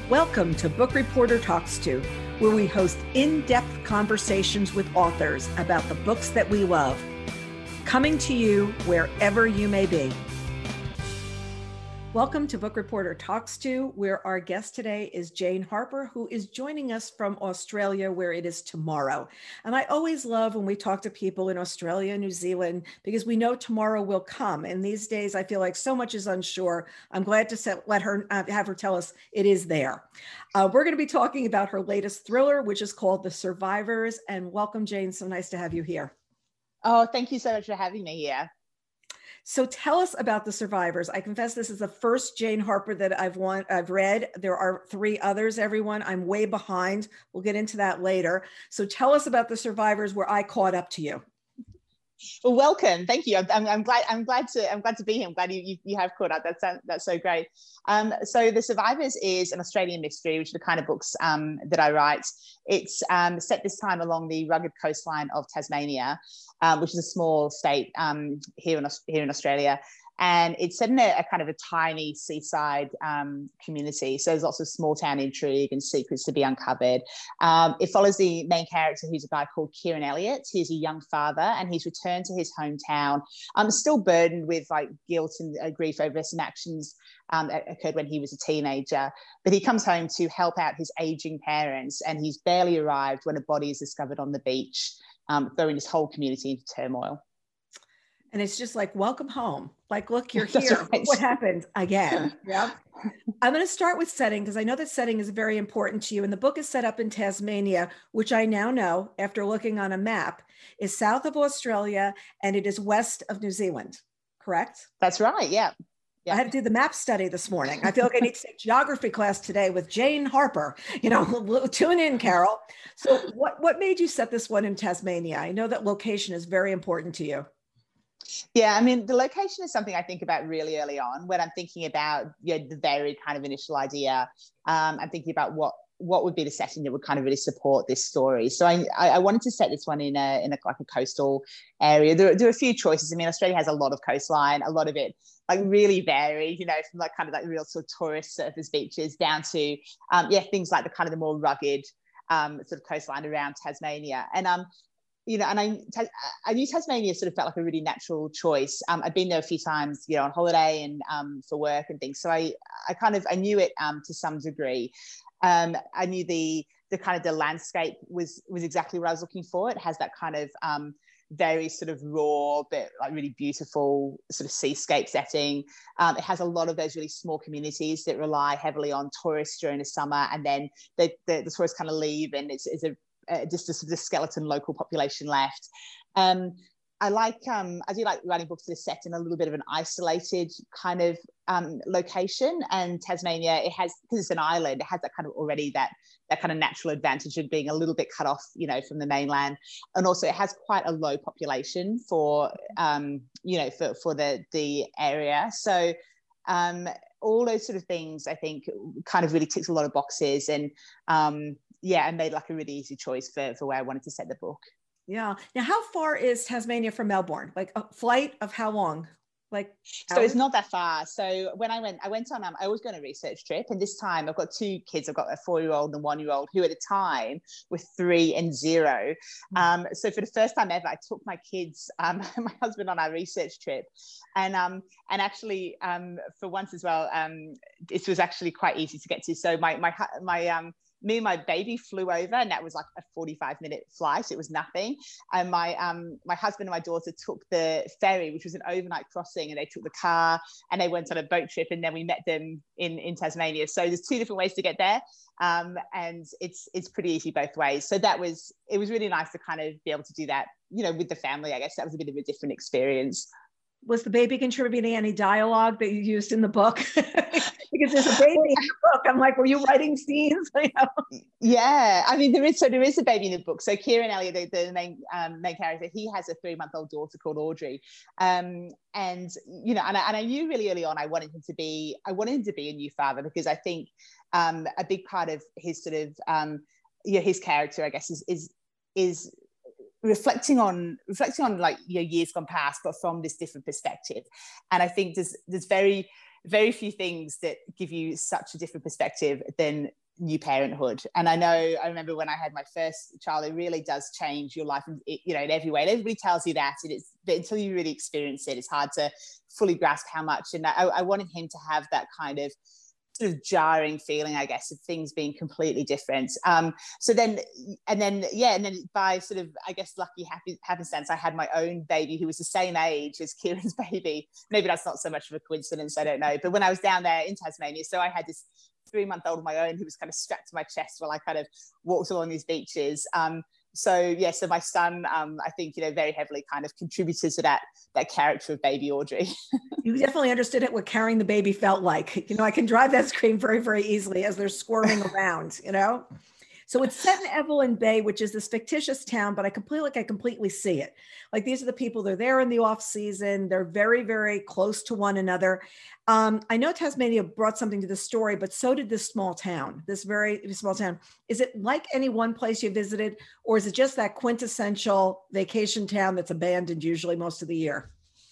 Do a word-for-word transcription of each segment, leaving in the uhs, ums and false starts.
Welcome to Book Reporter Talks To, where we host in-depth conversations with authors about the books that we love. Coming to you wherever you may be. Welcome to Book Reporter Talks To, where our guest today is Jane Harper, who is joining us from Australia, where it is tomorrow. And I always love when we talk to people in Australia and New Zealand, because we know tomorrow will come. And these days, I feel like so much is unsure. I'm glad to set, let her uh, have her tell us it is there. Uh, we're going to be talking about her latest thriller, which is called The Survivors. And welcome, Jane. So nice to have you here. Oh, thank you so much for having me here. So tell us about The Survivors. I confess this is the first Jane Harper that I've want, I've read. There are three others, everyone. I'm way behind. We'll get into that later. So tell us about The Survivors, where I caught up to you. Well, welcome. Thank you. I'm, I'm glad. I'm glad to. I'm glad to be here. I'm glad you you, you have caught up. That's that's so great. Um, so The Survivors is an Australian mystery, which are the kind of books um, that I write. It's um, set this time along the rugged coastline of Tasmania, um, which is a small state um, here in here in Australia. And it's set in a, a kind of a tiny seaside um, community. So there's lots of small town intrigue and secrets to be uncovered. Um, it follows the main character, who's a guy called Kieran Elliott. He's a young father and he's returned to his hometown, um, still burdened with like guilt and uh, grief over some actions um, that occurred when he was a teenager. But he comes home to help out his aging parents, and he's barely arrived when a body is discovered on the beach, um, throwing his whole community into turmoil. And it's just like, welcome home. Like, look, you're here. Right. Look what happened again. Yeah. I'm going to start with setting, because I know that setting is very important to you. And the book is set up in Tasmania, which I now know, after looking on a map, is south of Australia and it is west of New Zealand. Correct? That's right. Yeah. Yeah. I had to do the map study this morning. I feel like I need to take geography class today with Jane Harper. You know, tune in, Carol. So what, what made you set this one in Tasmania? I know that location is very important to you. Yeah, I mean, the location is something I think about really early on when I'm thinking about, you know, the very kind of initial idea. Um, I'm thinking about what what would be the setting that would kind of really support this story. So I, I wanted to set this one in a in a like a coastal area. There, there are a few choices. I mean, Australia has a lot of coastline, a lot of it like really varied, you know, from like kind of like real sort of tourist surface beaches down to um, yeah things like the kind of the more rugged um, sort of coastline around Tasmania. And um. You know, and I, I knew Tasmania sort of felt like a really natural choice. Um, I've been there a few times, you know, on holiday and um, for work and things. So I, I kind of, I knew it um, to some degree. Um, I knew the, the kind of the landscape was, was exactly what I was looking for. It has that kind of um, very sort of raw, but like really beautiful sort of seascape setting. Um, it has a lot of those really small communities that rely heavily on tourists during the summer, and then the, the, the tourists kind of leave, and it's, it's a Uh, just a, the skeleton local population left. Um, I like, um, I do like writing books that are set in a little bit of an isolated kind of um, location. And Tasmania, it has, because it's an island, it has that kind of already that that kind of natural advantage of being a little bit cut off, you know, from the mainland. And also it has quite a low population for, um, you know, for, for the, the area. So um, all those sort of things, I think, kind of really ticks a lot of boxes. And um, yeah, and made like a really easy choice for, for where I wanted to set the book. Yeah. Now, how far is Tasmania from Melbourne? Like a flight of how long? Like so hours? It's not that far. So when I went, I went on, um, I always go on a research trip, and this time I've got two kids. I've got a four-year-old and a one-year-old who at the time were three and zero. Um, so for the first time ever, I took my kids, um, my husband on our research trip. And um, and actually, um, for once as well, um, this was actually quite easy to get to. So my my my um. me and my baby flew over, and that was like a forty-five minute flight. It was nothing. And my um my husband and my daughter took the ferry, which was an overnight crossing, and they took the car and they went on a boat trip, and then we met them in, in Tasmania. So there's two different ways to get there. Um, and it's it's pretty easy both ways. So that was, it was really nice to kind of be able to do that, you know, with the family. I guess that was a bit of a different experience. Was the baby contributing any dialogue that you used in the book? Because there's a baby in the book. I'm like, were you writing scenes? You know? Yeah, I mean, there is so there is a baby in the book. So Kieran Elliott, the, the main um, main character, he has a three month old daughter called Audrey, um, and you know, and I, and I knew really early on I wanted him to be I wanted him to be a new father, because I think um, a big part of his sort of um, you know, his character, I guess, is is is reflecting on reflecting on like, you know, years gone past, but from this different perspective. And I think there's there's very very few things that give you such a different perspective than new parenthood. And I know, I remember when I had my first child, it really does change your life, you know, in every way. And everybody tells you that, and it's, but until you really experience it, it's hard to fully grasp how much. And I, I wanted him to have that kind of sort of jarring feeling, I guess, of things being completely different. Um, so then, and then, yeah, and then by sort of, I guess, lucky happy happenstance, I had my own baby who was the same age as Kieran's baby. Maybe that's not so much of a coincidence, I don't know. But when I was down there in Tasmania, so I had this three-month-old of my own who was kind of strapped to my chest while I kind of walked along these beaches. Um, so yeah, so my son, um, I think, you know, very heavily kind of contributed to that that character of baby Audrey. You definitely understood it, what carrying the baby felt like. You know, I can drive that screen very, very easily as they're squirming around, you know? So it's set in Evelyn Bay, which is this fictitious town, but I completely, like, I completely see it. Like, these are the people, they're there in the off season. They're very, very close to one another. Um, I know Tasmania brought something to the story, but so did this small town, this very small town. Is it like any one place you visited, or is it just that quintessential vacation town that's abandoned usually most of the year?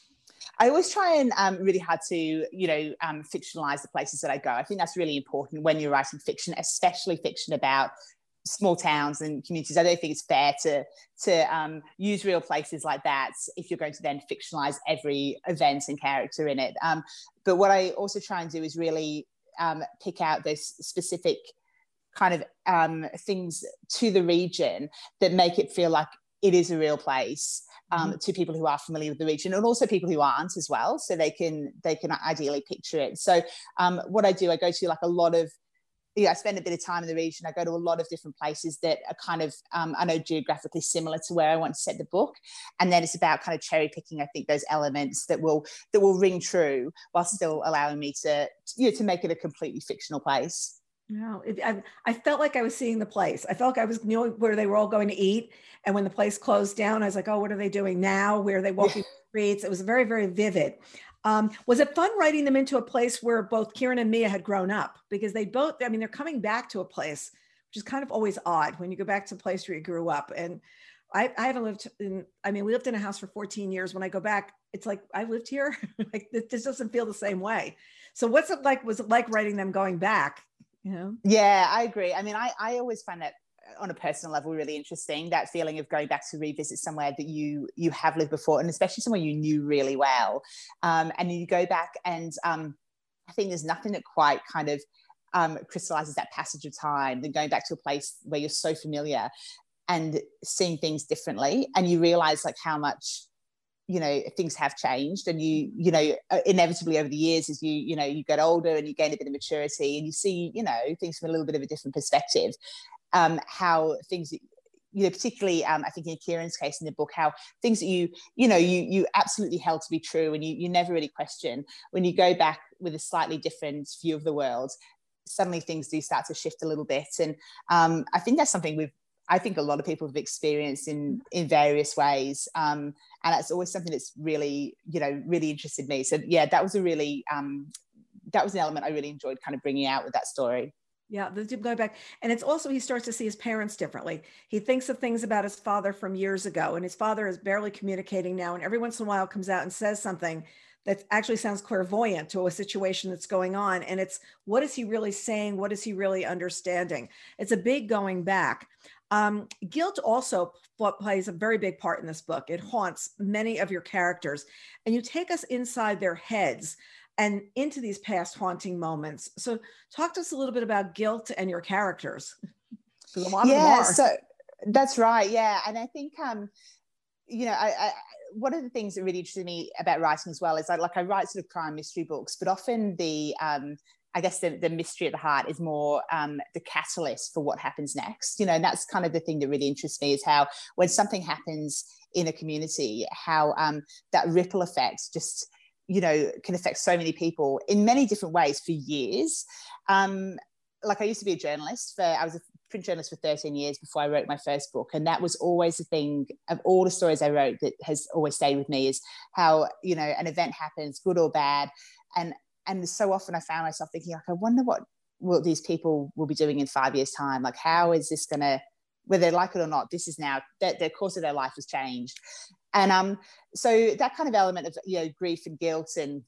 I always try and um, really hard to, you know, um, fictionalize the places that I go. I think that's really important when you're writing fiction, especially fiction about small towns and communities. I don't think it's fair to to um, use real places like that if you're going to then fictionalize every event and character in it. Um, but what I also try and do is really um, pick out those specific kind of um, things to the region that make it feel like it is a real place. Um, mm-hmm. To people who are familiar with the region, and also people who aren't as well, so they can they can ideally picture it. So um, what I do, I go to like a lot of, yeah, I spend a bit of time in the region. I go to a lot of different places that are kind of, um, I know, geographically similar to where I want to set the book. And then it's about kind of cherry picking, I think, those elements that will that will ring true while still allowing me to, you know, to make it a completely fictional place. No, it, I, I felt like I was seeing the place. I felt like I was, you know, where they were all going to eat. And when the place closed down, I was like, oh, what are they doing now? Where are they walking the streets? It was very, very vivid. Um, was it fun writing them into a place where both Kieran and Mia had grown up? Because they both, I mean, they're coming back to a place, which is kind of always odd when you go back to a place where you grew up. And I, I haven't lived in, I mean, we lived in a house for fourteen years. When I go back, it's like, I lived here. Like, this doesn't feel the same way. So what's it like, was it like writing them going back? You know? Yeah, I agree. I mean, I, I always find that on a personal level really interesting, that feeling of going back to revisit somewhere that you you have lived before, and especially somewhere you knew really well. Um, and you go back and um, I think there's nothing that quite kind of um, crystallizes that passage of time than going back to a place where you're so familiar and seeing things differently, and you realize like how much, you know, things have changed. And you, you know, inevitably over the years, as you, you know, you get older and you gain a bit of maturity and you see, you know, things from a little bit of a different perspective, um, how things, you know, particularly, um, I think in Kieran's case in the book, how things that you, you know, you you absolutely held to be true and you you never really question, when you go back with a slightly different view of the world, suddenly things do start to shift a little bit. And um, I think that's something we've, I think a lot of people have experienced in in various ways, um, and that's always something that's really, you know, really interested me. So yeah, that was a really um, that was an element I really enjoyed kind of bringing out with that story. Yeah, the go back, and it's also he starts to see his parents differently. He thinks of things about his father from years ago, and his father is barely communicating now. And every once in a while, comes out and says something that actually sounds clairvoyant to a situation that's going on. And it's, what is he really saying? What is he really understanding? It's a big going back. Um, guilt also plays a very big part in this book. It haunts many of your characters, and you take us inside their heads and into these past haunting moments. So talk to us a little bit about guilt and your characters, because a lot yeah, of them are. So that's right. Yeah. And I think, um, you know, I, I, one of the things that really interested me about writing as well is I, like I write sort of crime mystery books, but often the, um, I guess the, the mystery at the heart is more um, the catalyst for what happens next, you know, and that's kind of the thing that really interests me, is how when something happens in a community, how um, that ripple effect just, you know, can affect so many people in many different ways for years. Um, like I used to be a journalist for, I was a print journalist for thirteen years before I wrote my first book. And that was always the thing of all the stories I wrote that has always stayed with me, is how, you know, an event happens, good or bad. And, and so often I found myself thinking, like, I wonder what, what these people will be doing in five years time. Like, how is this going to, whether they like it or not, this is now, the, the course of their life has changed. And um, so that kind of element of, you know, grief and guilt and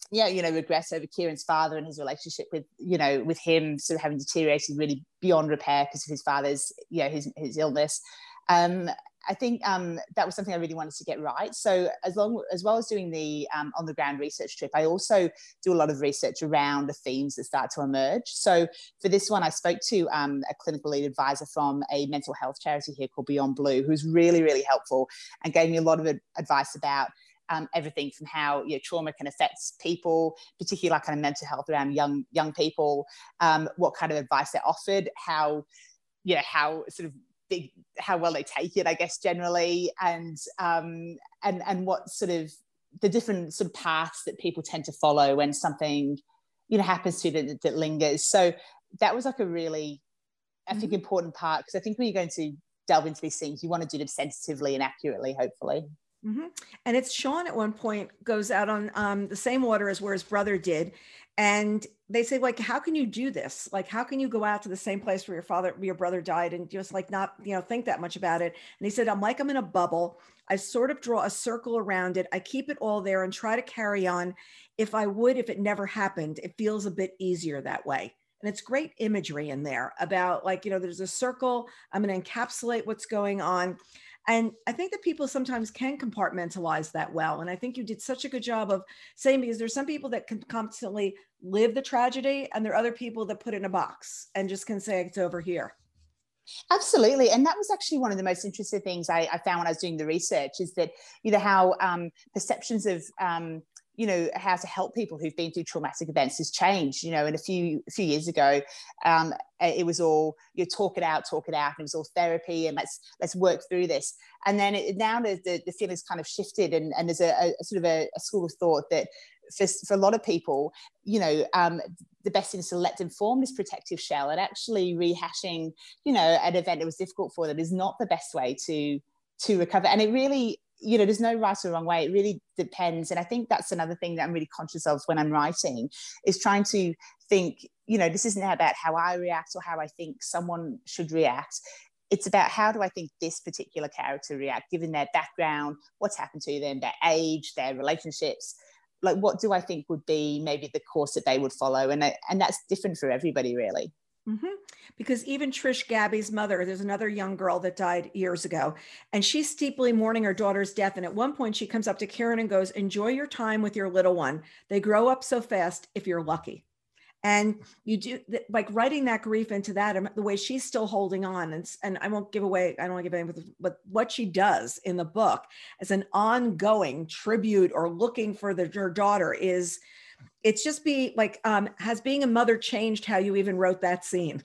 yeah, you know, regress over Kieran's father and his relationship with, you know, with him sort of having deteriorated really beyond repair because of his father's, you know, his, his illness. Um, I think um, that was something I really wanted to get right. So as long as well as doing the um, on the ground research trip, I also do a lot of research around the themes that start to emerge. So for this one, I spoke to um, a clinical lead advisor from a mental health charity here called Beyond Blue, who's really, really helpful and gave me a lot of advice about Um, everything from how, you know, trauma can affect people, particularly like kind of mental health around young young people, um, what kind of advice they're offered, how, you know, how sort of big, how well they take it, I guess, generally, and um, and and what sort of the different sort of paths that people tend to follow when something, you know, happens to them that, that lingers. So that was like a really, I think, mm-hmm. important part, because I think when you're going to delve into these things, you want to do them sensitively and accurately, hopefully. Mm-hmm. And it's Sean at one point goes out on um, the same water as where his brother did. And they say, like, how can you do this? Like, how can you go out to the same place where your father, your brother died and just like not, you know, think that much about it? And he said, I'm like, I'm in a bubble. I sort of draw a circle around it. I keep it all there and try to carry on. If I would, if it never happened, it feels a bit easier that way. And it's great imagery in there about, like, you know, there's a circle. I'm going to encapsulate what's going on. And I think that people sometimes can compartmentalize that well. And I think you did such a good job of saying, because there's some people that can constantly live the tragedy, and there are other people that put it in a box and just can say it's over here. Absolutely. And that was actually one of the most interesting things I, I found when I was doing the research, is that, you know, how um, perceptions of, um, you know, how to help people who've been through traumatic events has changed. You know, and a few a few years ago, um, it was all, you know, talk it out, talk it out, and it was all therapy, and let's let's work through this. And then it, now the, the the feeling's kind of shifted, and, and there's a, a sort of a, a school of thought that for, for a lot of people, you know, um, the best thing is to let them form this protective shell, and actually rehashing, you know, an event that was difficult for them is not the best way to to recover. And it really, you know, there's no right or wrong way. It really depends. And I think that's another thing that I'm really conscious of when I'm writing, is trying to think, you know, this isn't about how I react or how I think someone should react. It's about how do I think this particular character react, given their background, what's happened to them, their age, their relationships. Like, what do I think would be maybe the course that they would follow? And, I, and that's different for everybody, really. Mm-hmm. Because even Trish Gabby's mother, there's another young girl that died years ago, and she's steeply mourning her daughter's death. And at one point she comes up to Kieran and goes, enjoy your time with your little one. They grow up so fast if you're lucky. And you do, like, writing that grief into that, and the way she's still holding on. And, and I won't give away, I don't want to give anything, but what she does in the book as an ongoing tribute or looking for the, her daughter is, it's just be like, um, has being a mother changed how you even wrote that scene?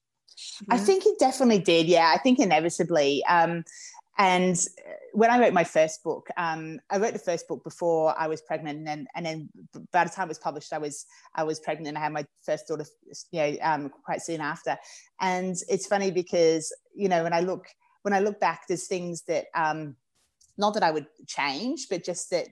Yeah. I think it definitely did. Yeah, I think inevitably. Um, and when I wrote my first book, um, I wrote the first book before I was pregnant, and then and then by the time it was published, I was I was pregnant, and I had my first daughter, you know, um, quite soon after. And it's funny because, you know, when I look when I look back, there's things that um, not that I would change, but just that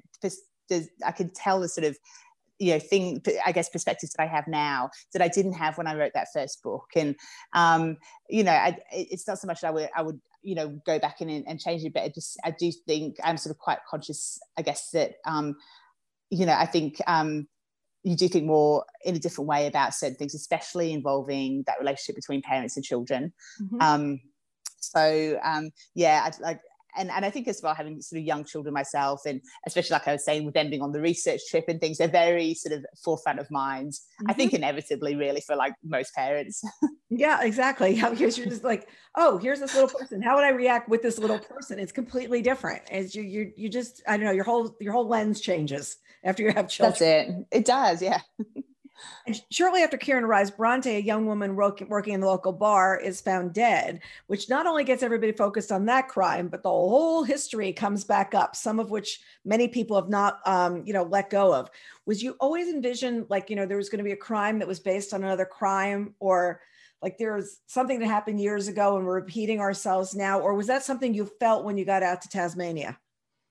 I could tell the sort of, you know, thing, I guess, perspectives that I have now that I didn't have when I wrote that first book. And, um, you know, I, it's not so much that I would, I would, you know, go back in and, and change it, but I just, I do think I'm sort of quite conscious, I guess, that, um, you know, I think um, you do think more in a different way about certain things, especially involving that relationship between parents and children. Mm-hmm. Um, so, um, yeah, I, like, And, and I think as well, having sort of young children myself, and especially like I was saying with them being on the research trip and things, they're very sort of forefront of mind. Mm-hmm. I think inevitably, really, for like most parents. Yeah, exactly. Because you're just like, oh, here's this little person. How would I react with this little person? It's completely different. As you, you, you just, I don't know, your whole, your whole lens changes after you have children. That's it. It does, yeah. And shortly after Kieran arrives, Bronte, a young woman working in the local bar, is found dead, which not only gets everybody focused on that crime, but the whole history comes back up, some of which many people have not, um, you know, let go of. Was you always envision, like, you know, there was going to be a crime that was based on another crime, or like there's something that happened years ago and we're repeating ourselves now? Or was that something you felt when you got out to Tasmania?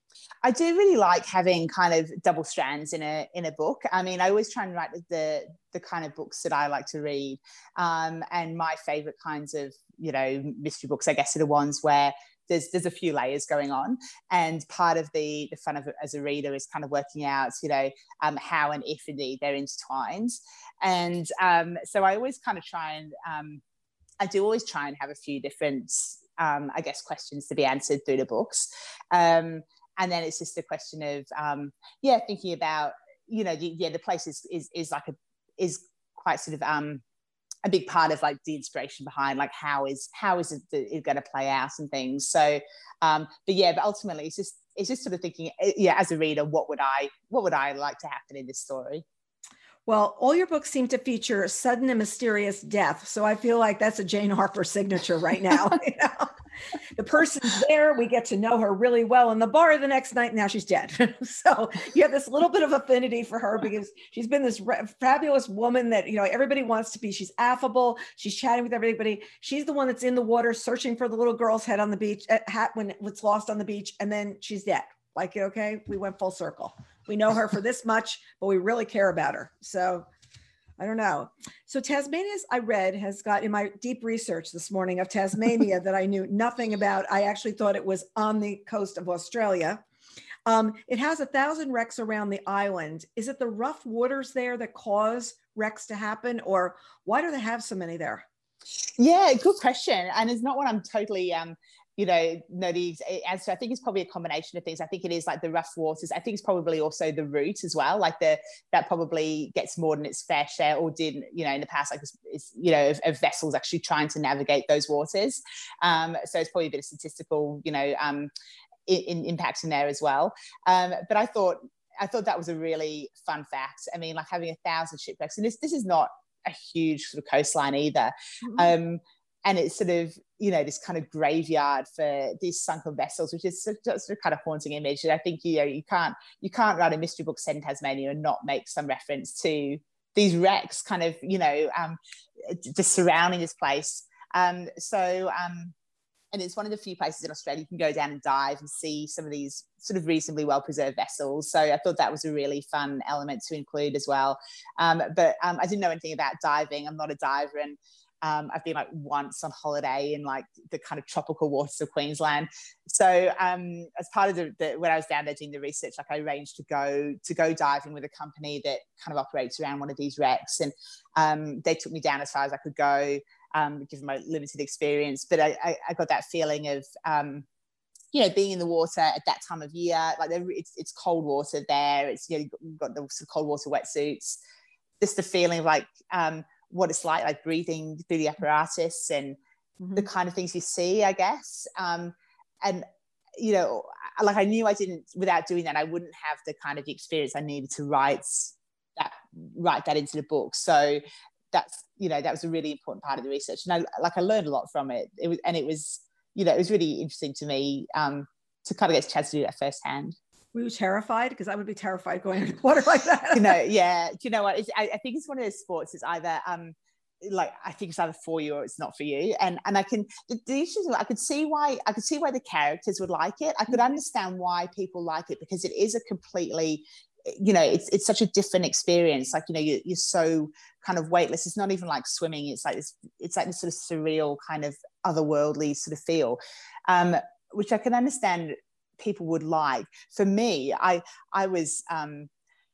I do really like having kind of double strands in a in a book. I mean, I always try and write the the kind of books that I like to read. Um, and my favorite kinds of, you know, mystery books, I guess, are the ones where there's there's a few layers going on. And part of the the fun of it as a reader is kind of working out, you know, um, how and if indeed they're intertwined. And um, so I always kind of try and um, I do always try and have a few different, um, I guess, questions to be answered through the books. Um, and then it's just a question of, um, yeah, thinking about, you know, the, yeah, the place is, is, is like a, is quite sort of um, a big part of like the inspiration behind like, how is, how is it, it going to play out and things. So, um, but yeah, but ultimately it's just, it's just sort of thinking, yeah, as a reader, what would I, what would I like to happen in this story? Well, all your books seem to feature sudden and mysterious death. So I feel like that's a Jane Harper signature right now. You know? The person's there, we get to know her really well in the bar the next night, now she's dead. So you have this little bit of affinity for her because she's been this re- fabulous woman that, you know, everybody wants to be. She's affable, she's chatting with everybody. She's the one that's in the water searching for the little girl's head on the beach, uh, hat when it's lost on the beach, and then she's dead. Like, okay, we went full circle. We know her for this much, but we really care about her. So I don't know. So Tasmania's, I read, has got in my deep research this morning of Tasmania that I knew nothing about. I actually thought it was on the coast of Australia. Um, it has a thousand wrecks around the island. Is it the rough waters there that cause wrecks to happen, or why do they have so many there? Yeah, good question. And it's not one I'm totally, um, you know, know the answer. I think it's probably a combination of things. I think it is like the rough waters. I think it's probably also the route as well. Like the, that probably gets more than its fair share, or did, you know, in the past, like it's, it's you know, of, of vessels actually trying to navigate those waters. Um, so it's probably a bit of statistical, you know, um, in, in impact in there as well. Um, but I thought, I thought that was a really fun fact. I mean, like having a thousand shipwrecks, and this, this is not a huge sort of coastline either. Mm-hmm. Um, and it's sort of, you know, this kind of graveyard for these sunken vessels, which is sort of, sort of kind of haunting image. And I think, you know, you can't, you can't write a mystery book set in Tasmania and not make some reference to these wrecks kind of, you know, um, just surrounding this place. Um, so, um, and it's one of the few places in Australia you can go down and dive and see some of these sort of reasonably well-preserved vessels. So I thought that was a really fun element to include as well. Um, but um, I didn't know anything about diving. I'm not a diver, and um, I've been like once on holiday in like the kind of tropical waters of Queensland. So um, as part of the, the, when I was down there doing the research, like I arranged to go to go diving with a company that kind of operates around one of these wrecks. And um, they took me down as far as I could go. Um, given my limited experience, but I, I, I got that feeling of, um, you know, being in the water at that time of year. Like it's it's cold water there. It's, you know, you've got the sort of cold water wetsuits. Just the feeling of like um, what it's like, like breathing through the apparatus and mm-hmm. the kind of things you see, I guess. Um, and you know, like I knew I didn't, without doing that, I wouldn't have the kind of experience I needed to write that write that into the book. So that's, you know, that was a really important part of the research. And I, like, I learned a lot from it. It was, and it was, you know, it was really interesting to me um, to kind of get a chance to do that firsthand. Were you terrified? Because I would be terrified going into water like that. You know, yeah. Do you know what? It's, I, I think it's one of those sports. It's either, um, like, I think it's either for you or it's not for you. And and I can, the, the issues, I could see why, I could see why the characters would like it. I could understand why people like it, because it is a completely, you know, it's it's such a different experience. Like, you know, you, you're so kind of weightless. It's not even like swimming. It's like this, it's like this sort of surreal kind of otherworldly sort of feel, um, which I can understand people would like. For me, I I was um,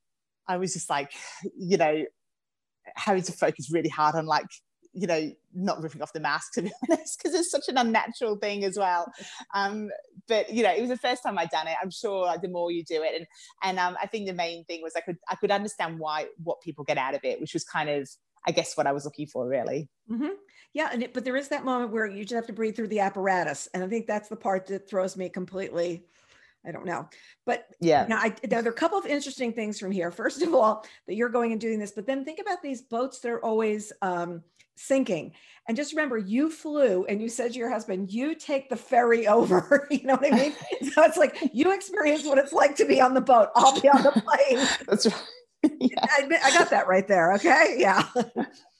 I was just like, you know, having to focus really hard on like, you know, not ripping off the mask, to be honest, because it's such an unnatural thing as well. Um, but, you know, it was the first time I'd done it. I'm sure like, the more you do it. And and um, I think the main thing was I could I could understand why, what people get out of it, which was kind of, I guess, what I was looking for, really. Mm-hmm. Yeah. And it, but there is that moment where you just have to breathe through the apparatus. And I think that's the part that throws me completely. I don't know. But yeah, now I, there are a couple of interesting things from here. First of all, that you're going and doing this, but then think about these boats that are always um, sinking. And just remember, you flew and you said to your husband, you take the ferry over. You know what I mean? So it's like, you experience what it's like to be on the boat. I'll be on the plane. That's right. Yeah. I, I got that right there. Okay. Yeah.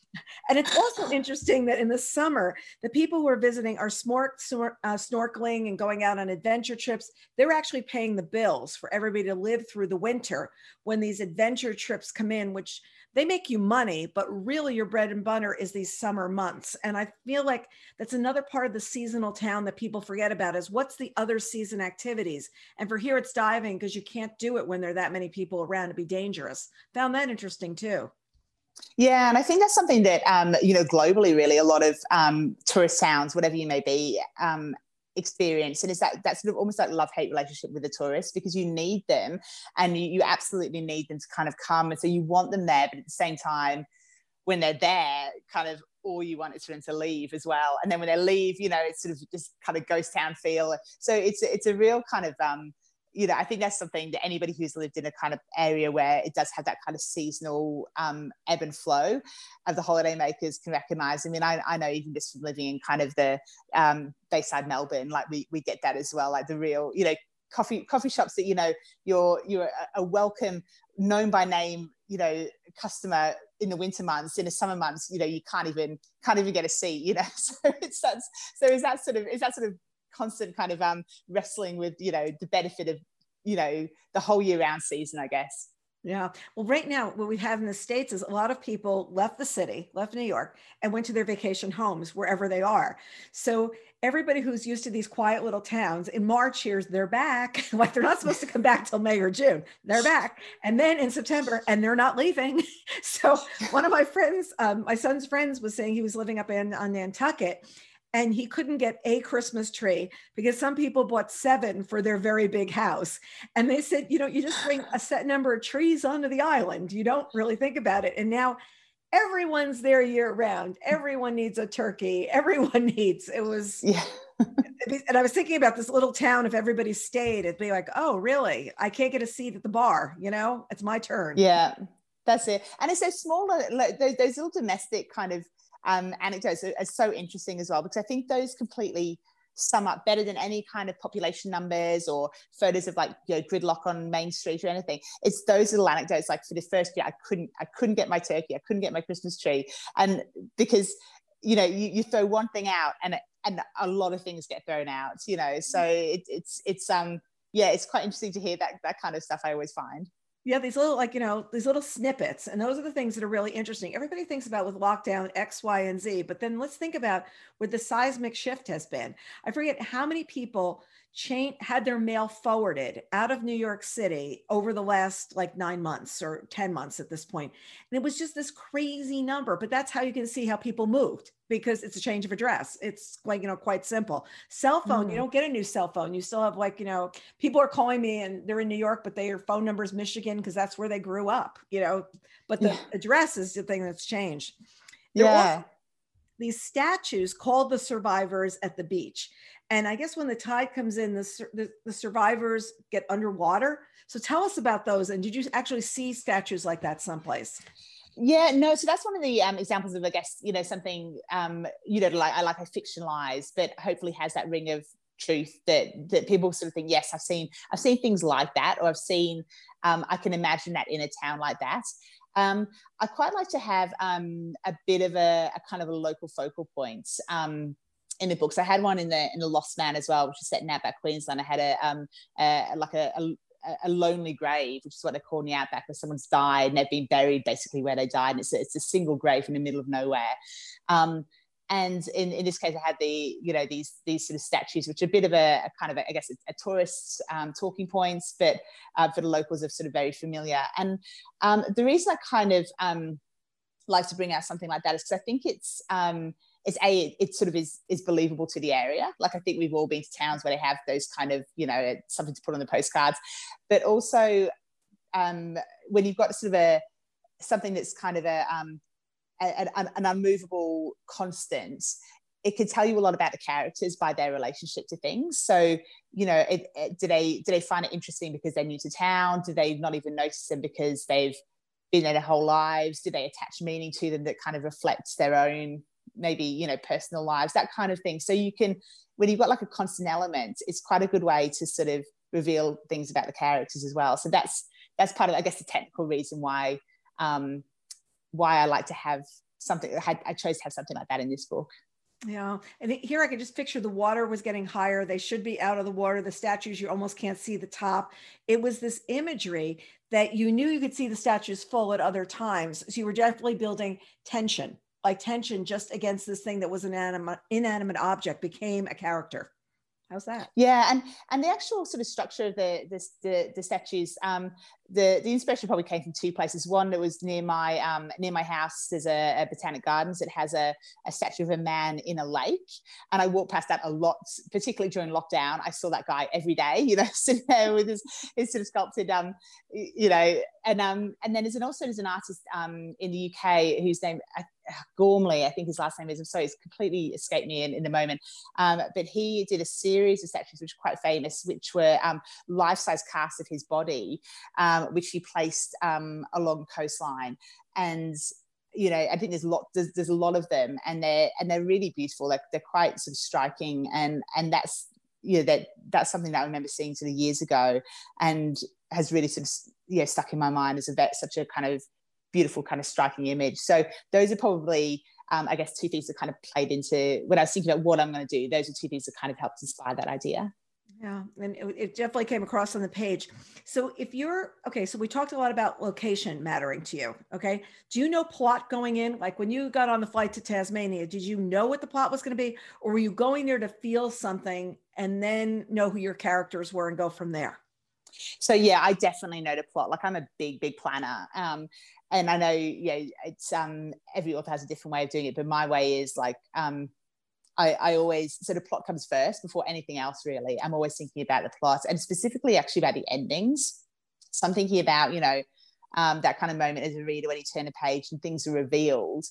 And it's also interesting that in the summer, the people who are visiting are smor- snor- uh, snorkeling and going out on adventure trips. They're actually paying the bills for everybody to live through the winter when these adventure trips come in, which they make you money, but really your bread and butter is these summer months. And I feel like that's another part of the seasonal town that people forget about is what's the other season activities? And for here it's diving because you can't do it when there are that many people around. It'd be dangerous. Found that interesting too. Yeah, and I think that's something that, um, you know, globally, really, a lot of um, tourist towns, whatever you may be, um, experience. And it's that, that sort of almost like love-hate relationship with the tourists, because you need them and you, you absolutely need them to kind of come. And so you want them there, but at the same time, when they're there, kind of all you want is for them to leave as well. And then when they leave, you know, it's sort of just kind of ghost town feel. So it's, it's a real kind of, um, you know, I think that's something that anybody who's lived in a kind of area where it does have that kind of seasonal um, ebb and flow of the holiday makers can recognize. I mean, I, I know even just from living in kind of the um, Bayside Melbourne, like we we get that as well, like the real, you know, coffee coffee shops that, you know, you're you're a, a welcome, known by name, you know, customer in the winter months. In the summer months, you know, you can't even can't even get a seat, you know. So it's that's so is that sort of is that sort of constant kind of um wrestling with, you know, the benefit of, you know, the whole year round season, I guess. Yeah. Well, right now, what we have in the States is a lot of people left the city, left New York, and went to their vacation homes wherever they are. So everybody who's used to these quiet little towns in March, here's they're back. Like they're not supposed to come back till May or June. They're back. And then in September, and they're not leaving. So one of my friends, um, my son's friends was saying he was living up in on Nantucket, and he couldn't get a Christmas tree because some people bought seven for their very big house. And they said, you know, you just bring a set number of trees onto the island. You don't really think about it. And now everyone's there year round. Everyone needs a turkey. Everyone needs, it was, yeah. And I was thinking about this little town, if everybody stayed, it'd be like, oh, really? I can't get a seat at the bar. You know, it's my turn. Yeah, that's it. And it's those smaller, like, those, those little domestic kind of um, anecdotes are, are so interesting as well, because I think those completely sum up better than any kind of population numbers or photos of, like, you know, gridlock on Main Street or anything. It's those little anecdotes. Like, for the first year, I couldn't, I couldn't get my turkey, I couldn't get my Christmas tree, and because, you know, you, you throw one thing out, and and a lot of things get thrown out. You know, so it, it's it's um yeah, it's quite interesting to hear that that kind of stuff. I always find. Yeah, these little, like, you know, these little snippets. And those are the things that are really interesting. Everybody thinks about with lockdown X, Y, and Z, but then let's think about where the seismic shift has been. I forget how many people change, had their mail forwarded out of New York City over the last like nine months or ten months at this point. And it was just this crazy number, but that's how you can see how people moved, because it's a change of address. It's like, you know, quite simple. Cell phone, mm. You don't get a new cell phone. You still have, like, you know, people are calling me and they're in New York, but their phone number is Michigan because that's where they grew up, you know, but the yeah. address is the thing that's changed. There yeah. Also, these statues called the survivors at the beach. And I guess when the tide comes in, the, the, the survivors get underwater. So tell us about those. And did you actually see statues like that someplace? Yeah, no. So that's one of the um, examples of, I guess, you know, something, um, you know, like I like I fictionalized, but hopefully has that ring of truth that that people sort of think, yes, I've seen, I've seen things like that, or I've seen, um, I can imagine that in a town like that. Um, I quite like to have um, a bit of a, a kind of a local focal point um, in the books. I had one in the in the Lost Man as well, which is set in Outback Queensland. I had a um, a, like a, a a lonely grave, which is what they call in the outback, where someone's died and they've been buried basically where they died, and it's a, it's a single grave in the middle of nowhere. Um, and in, in this case, I had the, you know, these these sort of statues, which are a bit of a, a kind of, a, I guess, a, a tourist um, talking points, but uh, for the locals are sort of very familiar. And um, the reason I kind of um, like to bring out something like that is because I think it's um, it's a it, it sort of is is believable to the area. Like, I think we've all been to towns where they have those kind of, you know, something to put on the postcards, but also um, when you've got sort of a something that's kind of a, um, a, a an unmovable constant, it can tell you a lot about the characters by their relationship to things. So, you know, it, it, do they do they find it interesting because they're new to town? Do they not even notice them because they've been there their whole lives? Do they attach meaning to them that kind of reflects their own, maybe, you know, personal lives, that kind of thing? So you can, when you've got like a constant element, it's quite a good way to sort of reveal things about the characters as well. So that's that's part of, I guess, the technical reason why um why I like to have something, I, had, I chose to have something like that in this book. Yeah. And here I could just picture the water was getting higher. They should be out of the water. The statues, you almost can't see the top. It was this imagery that you knew you could see the statues full at other times. So you were definitely building tension, like tension just against this thing that was an inanimate, inanimate object became a character. How's that? Yeah, and and the actual sort of structure of the the the, the statues, um, the the inspiration probably came from two places. One that was near my um, near my house. There's a, a Botanic Gardens that has a, a statue of a man in a lake, and I walked past that a lot, particularly during lockdown. I saw that guy every day, you know, sitting there with his his sort of sculpted, um, you know, and um, and then there's an also there's an artist um in the U K whose name. I, Gormley, I think his last name is. I'm sorry, it's completely escaped me in, in the moment. Um, but he did a series of statues which are quite famous, which were um, life-size casts of his body, um, which he placed um, along the coastline. And you know, I think there's a lot. There's, there's a lot of them, and they're and they're really beautiful. Like they're quite sort of striking, and and that's you know that that's something that I remember seeing sort of years ago, and has really sort of you know stuck in my mind as a vet, such a kind of beautiful kind of striking image. So those are probably um, I guess two things that kind of played into when I was thinking about what I'm going to do. Those are two things that kind of helped inspire that idea. Yeah, and it, it definitely came across on the page. So if you're okay, so we talked a lot about location mattering to you. Okay, do you know plot going in? Like when you got on the flight to Tasmania, did you know what the plot was going to be, or were you going there to feel something and then know who your characters were and go from there? So yeah, I definitely know the plot. Like I'm a big, big planner. Um, and I know, yeah, it's um, every author has a different way of doing it, but my way is like, um, I, I always, so the plot comes first before anything else, really. I'm always thinking about the plot and specifically actually about the endings. So I'm thinking about, you know, um, that kind of moment as a reader when you turn a page and things are revealed.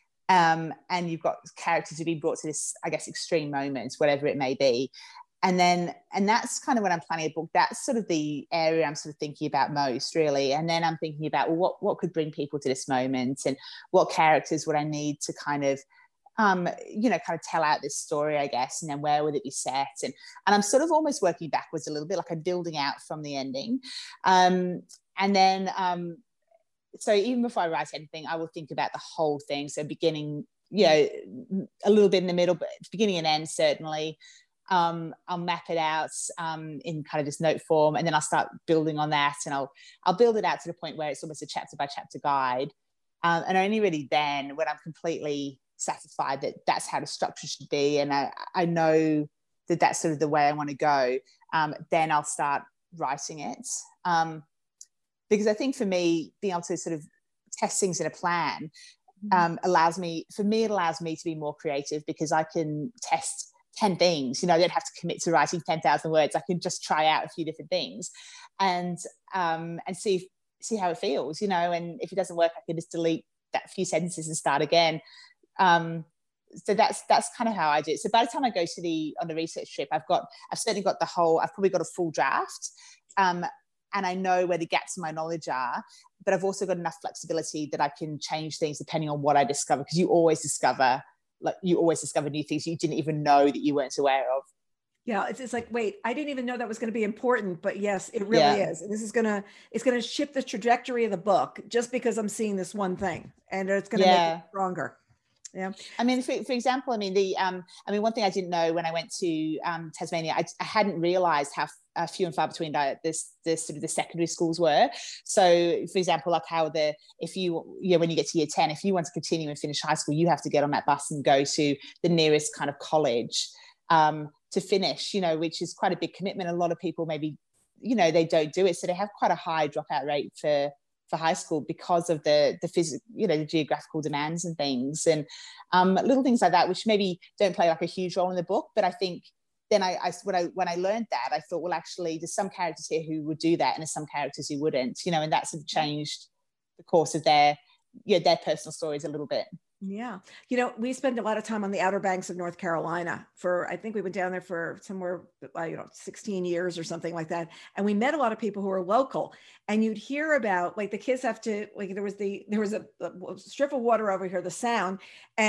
Um, and you've got characters who've been brought to this, I guess, extreme moment, whatever it may be. And then, and that's kind of when I'm planning a book, that's sort of the area I'm sort of thinking about most, really. And then I'm thinking about, well, what, what could bring people to this moment and what characters would I need to kind of, um, you know, kind of tell out this story, I guess, and then where would it be set? And, and I'm sort of almost working backwards a little bit, like I'm building out from the ending. Um, and then, um, so even before I write anything, I will think about the whole thing. So beginning, you know, a little bit in the middle, but beginning and end, certainly. Um, I'll map it out um, in kind of this note form, and then I'll start building on that, and I'll I'll build it out to the point where it's almost a chapter by chapter guide, um, and only really then, when I'm completely satisfied that that's how the structure should be, and I, I know that that's sort of the way I want to go, um, then I'll start writing it, um, because I think for me, being able to sort of test things in a plan um, allows me, for me, it allows me to be more creative because I can test ten things, you know, I don't have to commit to writing ten thousand words. I can just try out a few different things and um, and see see how it feels, you know, and if it doesn't work, I can just delete that few sentences and start again. Um, so that's that's kind of how I do it. So by the time I go to the on the research trip, I've got I've certainly got the whole, I've probably got a full draft. Um, and I know where the gaps in my knowledge are, but I've also got enough flexibility that I can change things depending on what I discover, because you always discover like you always discover new things you didn't even know that you weren't aware of. Yeah, it's, it's like, wait, I didn't even know that was going to be important, but yes, it really yeah. is. And this is going to, it's going to shift the trajectory of the book just because I'm seeing this one thing, and it's going to yeah. make it stronger. Yeah. I mean, for, for example, I mean, the, um, I mean, one thing I didn't know when I went to um, Tasmania, I, I hadn't realized how uh, few and far between the, this, this sort of the secondary schools were. So for example, like how the, if you, you know, when you get to year ten, if you want to continue and finish high school, you have to get on that bus and go to the nearest kind of college um, to finish, you know, which is quite a big commitment. A lot of people maybe, you know, they don't do it. So they have quite a high dropout rate for, for high school because of the the physical, you know, the geographical demands and things, and um, little things like that, which maybe don't play like a huge role in the book. But I think then I, I when I when I learned that, I thought, well, actually, there's some characters here who would do that, and there's some characters who wouldn't, you know, and that sort of changed the course of their, you know, their personal stories a little bit. Yeah. You know, we spend a lot of time on the Outer Banks of North Carolina for, I think we went down there for somewhere, uh, you know, sixteen years or something like that. And we met a lot of people who are local, and you'd hear about, like, the kids have to, like, there was the, there was a, a strip of water over here, the Sound, and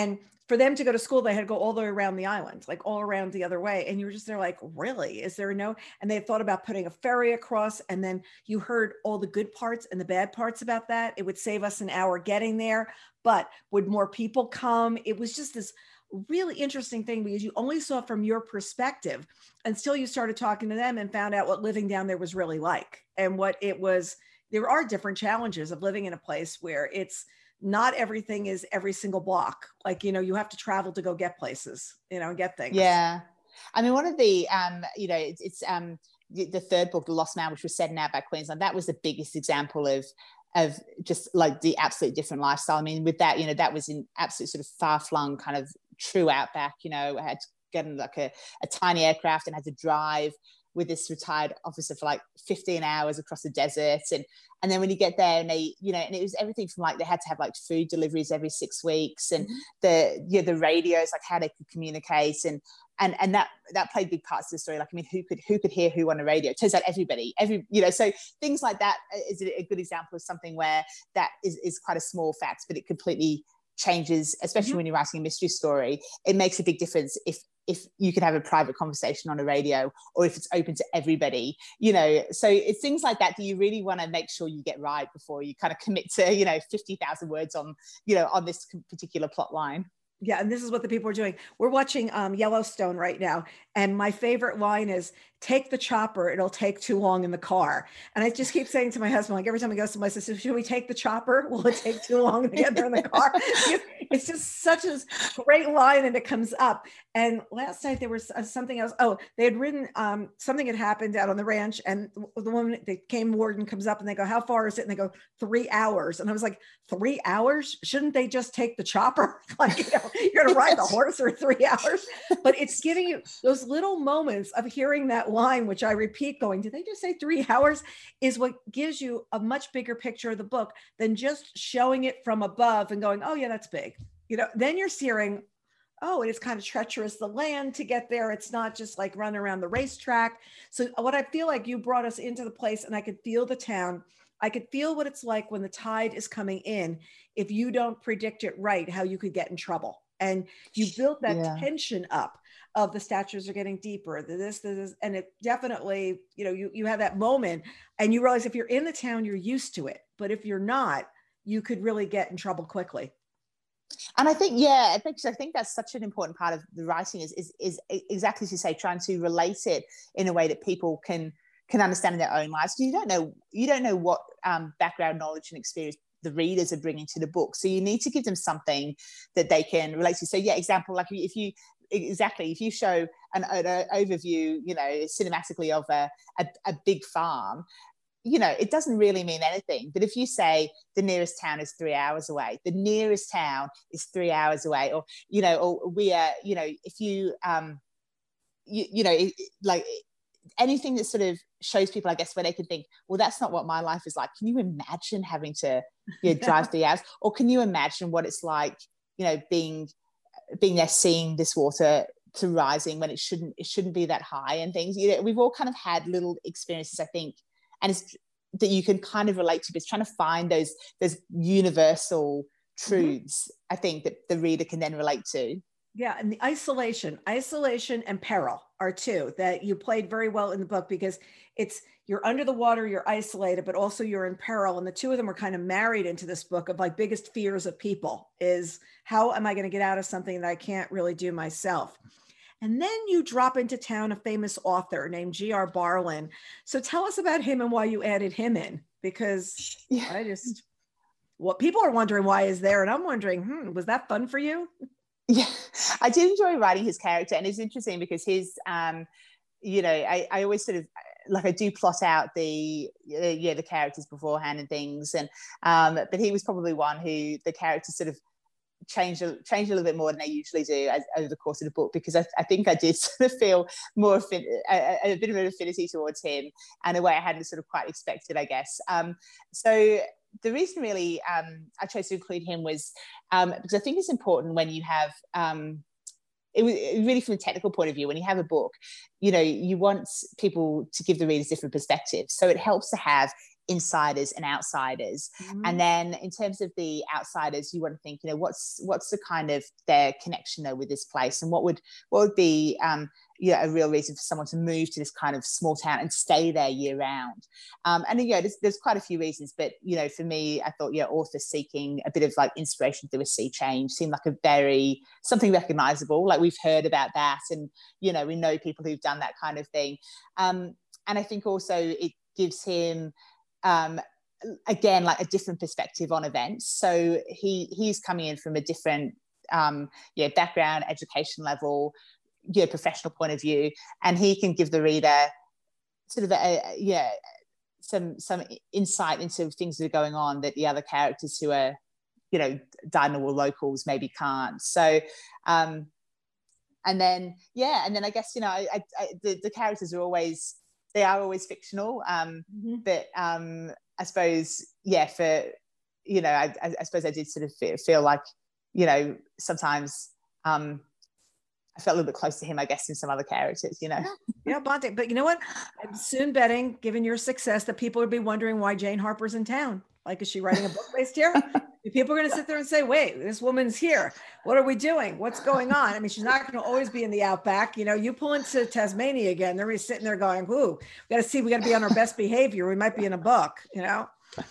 for them to go to school, they had to go all the way around the island, like all around the other way. And you were just there like, really? Is there no? And they had thought about putting a ferry across. And then you heard all the good parts and the bad parts about that. It would save us an hour getting there, but would more people come? It was just this really interesting thing because you only saw it from your perspective until you started talking to them and found out what living down there was really like and what it was. There are different challenges of living in a place where it's not everything is every single block. Like, you know, you have to travel to go get places, you know, and get things. Yeah. I mean, one of the, um, you know, it's, it's um, the, the third book, The Lost Man, which was set in Outback Queensland, that was the biggest example of, of just like the absolute different lifestyle. I mean, with that, you know, that was in absolute sort of far-flung kind of true outback, you know, I had to get in like a, a tiny aircraft and had to drive with this retired officer for like fifteen hours across the desert. And, and then when you get there and they, you know, and it was everything from like, they had to have like food deliveries every six weeks and mm-hmm. the, you know, the radios, like how they could communicate. And, and, and that, that played big parts of the story. Like, I mean, who could, who could hear who on the radio? It turns out everybody, every, you know, so things like that is a good example of something where that is, is quite a small fact, but it completely changes, especially mm-hmm. when you're writing a mystery story. It makes a big difference if if you can have a private conversation on a radio or if it's open to everybody, you know. So it's things like that that you really want to make sure you get right before you kind of commit to, you know, fifty thousand words on, you know, on this particular plot line. Yeah. And this is what the people are doing. We're watching um, Yellowstone right now. And my favorite line is, take the chopper, it'll take too long in the car. And I just keep saying to my husband, like every time he goes to my sister, should we take the chopper? Will it take too long to get there in the car? It's just such a great line and it comes up. And last night there was something else. Oh, they had written, um, something had happened out on the ranch and the woman, the game warden comes up and they go, how far is it? And they go, three hours. And I was like, three hours? Shouldn't they just take the chopper? Like, you know, you're going to ride the horse for three hours. But it's giving you those little moments of hearing that line, which I repeat going, did they just say three hours? Is what gives you a much bigger picture of the book than just showing it from above and going, oh yeah, that's big. You know, then you're seeing, oh, it is kind of treacherous, the land to get there. It's not just like running around the racetrack. So what I feel like you brought us into the place and I could feel the town. I could feel what it's like when the tide is coming in. If you don't predict it right, how you could get in trouble. And you built that yeah. tension up of the statues are getting deeper, this, this, and it definitely, you know, you, you have that moment and you realize if you're in the town, you're used to it. But if you're not, you could really get in trouble quickly. And I think, yeah, I think, I think that's such an important part of the writing is, is, is exactly as you say, trying to relate it in a way that people can, can understand in their own lives. You don't know, you don't know what um, background knowledge and experience the readers are bringing to the book. So you need to give them something that they can relate to. So yeah, example, like if you, exactly, if you show an, an overview, you know, cinematically of a, a, a big farm, you know, it doesn't really mean anything. But if you say the nearest town is three hours away, the nearest town is three hours away, or, you know, or we are, you know, if you, um, you, you know, like anything that sort of shows people, I guess, where they can think, well, that's not what my life is like. Can you imagine having to, you know, drive three hours? Or can you imagine what it's like, you know, being, being there, seeing this water to rising when it shouldn't, it shouldn't be that high and things. You know, we've all kind of had little experiences, I think, and it's that you can kind of relate to, but it's trying to find those those universal truths, mm-hmm. I think, that the reader can then relate to. Yeah, and the isolation, isolation and peril are two that you played very well in the book, because it's, you're under the water, you're isolated, but also you're in peril. And the two of them are kind of married into this book of like biggest fears of people is, how am I going to get out of something that I can't really do myself? And then you drop into town a famous author named G R Barlin. So tell us about him and why you added him in, because yeah. I just, what people are wondering why is there. And I'm wondering, hmm, was that fun for you? Yeah, I did enjoy writing his character. And it's interesting because his, um, you know, I, I always sort of, like I do plot out the, uh, yeah, the characters beforehand and things. And, um, but he was probably one who the character sort of, change a, change a little bit more than they usually do as, over the course of the book, because I, I think I did sort of feel more affin- a, a bit of an affinity towards him in a way I hadn't sort of quite expected, I guess. Um, so the reason really um, I chose to include him was um, because I think it's important when you have um, it was really from a technical point of view, when you have a book, you know, you want people to give the readers different perspectives. So it helps to have insiders and outsiders. Mm-hmm. And then in terms of the outsiders, you want to think, you know, what's what's the kind of their connection though with this place, and what would what would be um, you know, a real reason for someone to move to this kind of small town and stay there year round. Um, and, you know, there's, there's quite a few reasons, but, you know, for me, I thought, yeah, author seeking a bit of like inspiration through a sea change seemed like a very, something recognizable. Like we've heard about that, and, you know, we know people who've done that kind of thing. Um, and I think also it gives him, um, again, like a different perspective on events. So he he's coming in from a different, um, yeah, background, education level, your professional point of view, and he can give the reader sort of a, a yeah some some insight into things that are going on that the other characters who are, you know, Dartnell locals maybe can't. So um and then yeah and then I guess, you know, I, I, the, the characters are always they are always fictional, um mm-hmm. but um I suppose yeah for you know I, I suppose I did sort of feel, feel like, you know, sometimes um I felt a little bit close to him, I guess, in some other characters, you know. Yeah, Bonte. But you know what? I'm soon betting, given your success, that people would be wondering why Jane Harper's in town. Like, is she writing a book based here? People are going to sit there and say, wait, this woman's here. What are we doing? What's going on? I mean, she's not going to always be in the outback. You know, you pull into Tasmania again, they're sitting there going, ooh, we got to see, we got to be on our best behavior. We might be in a book, you know.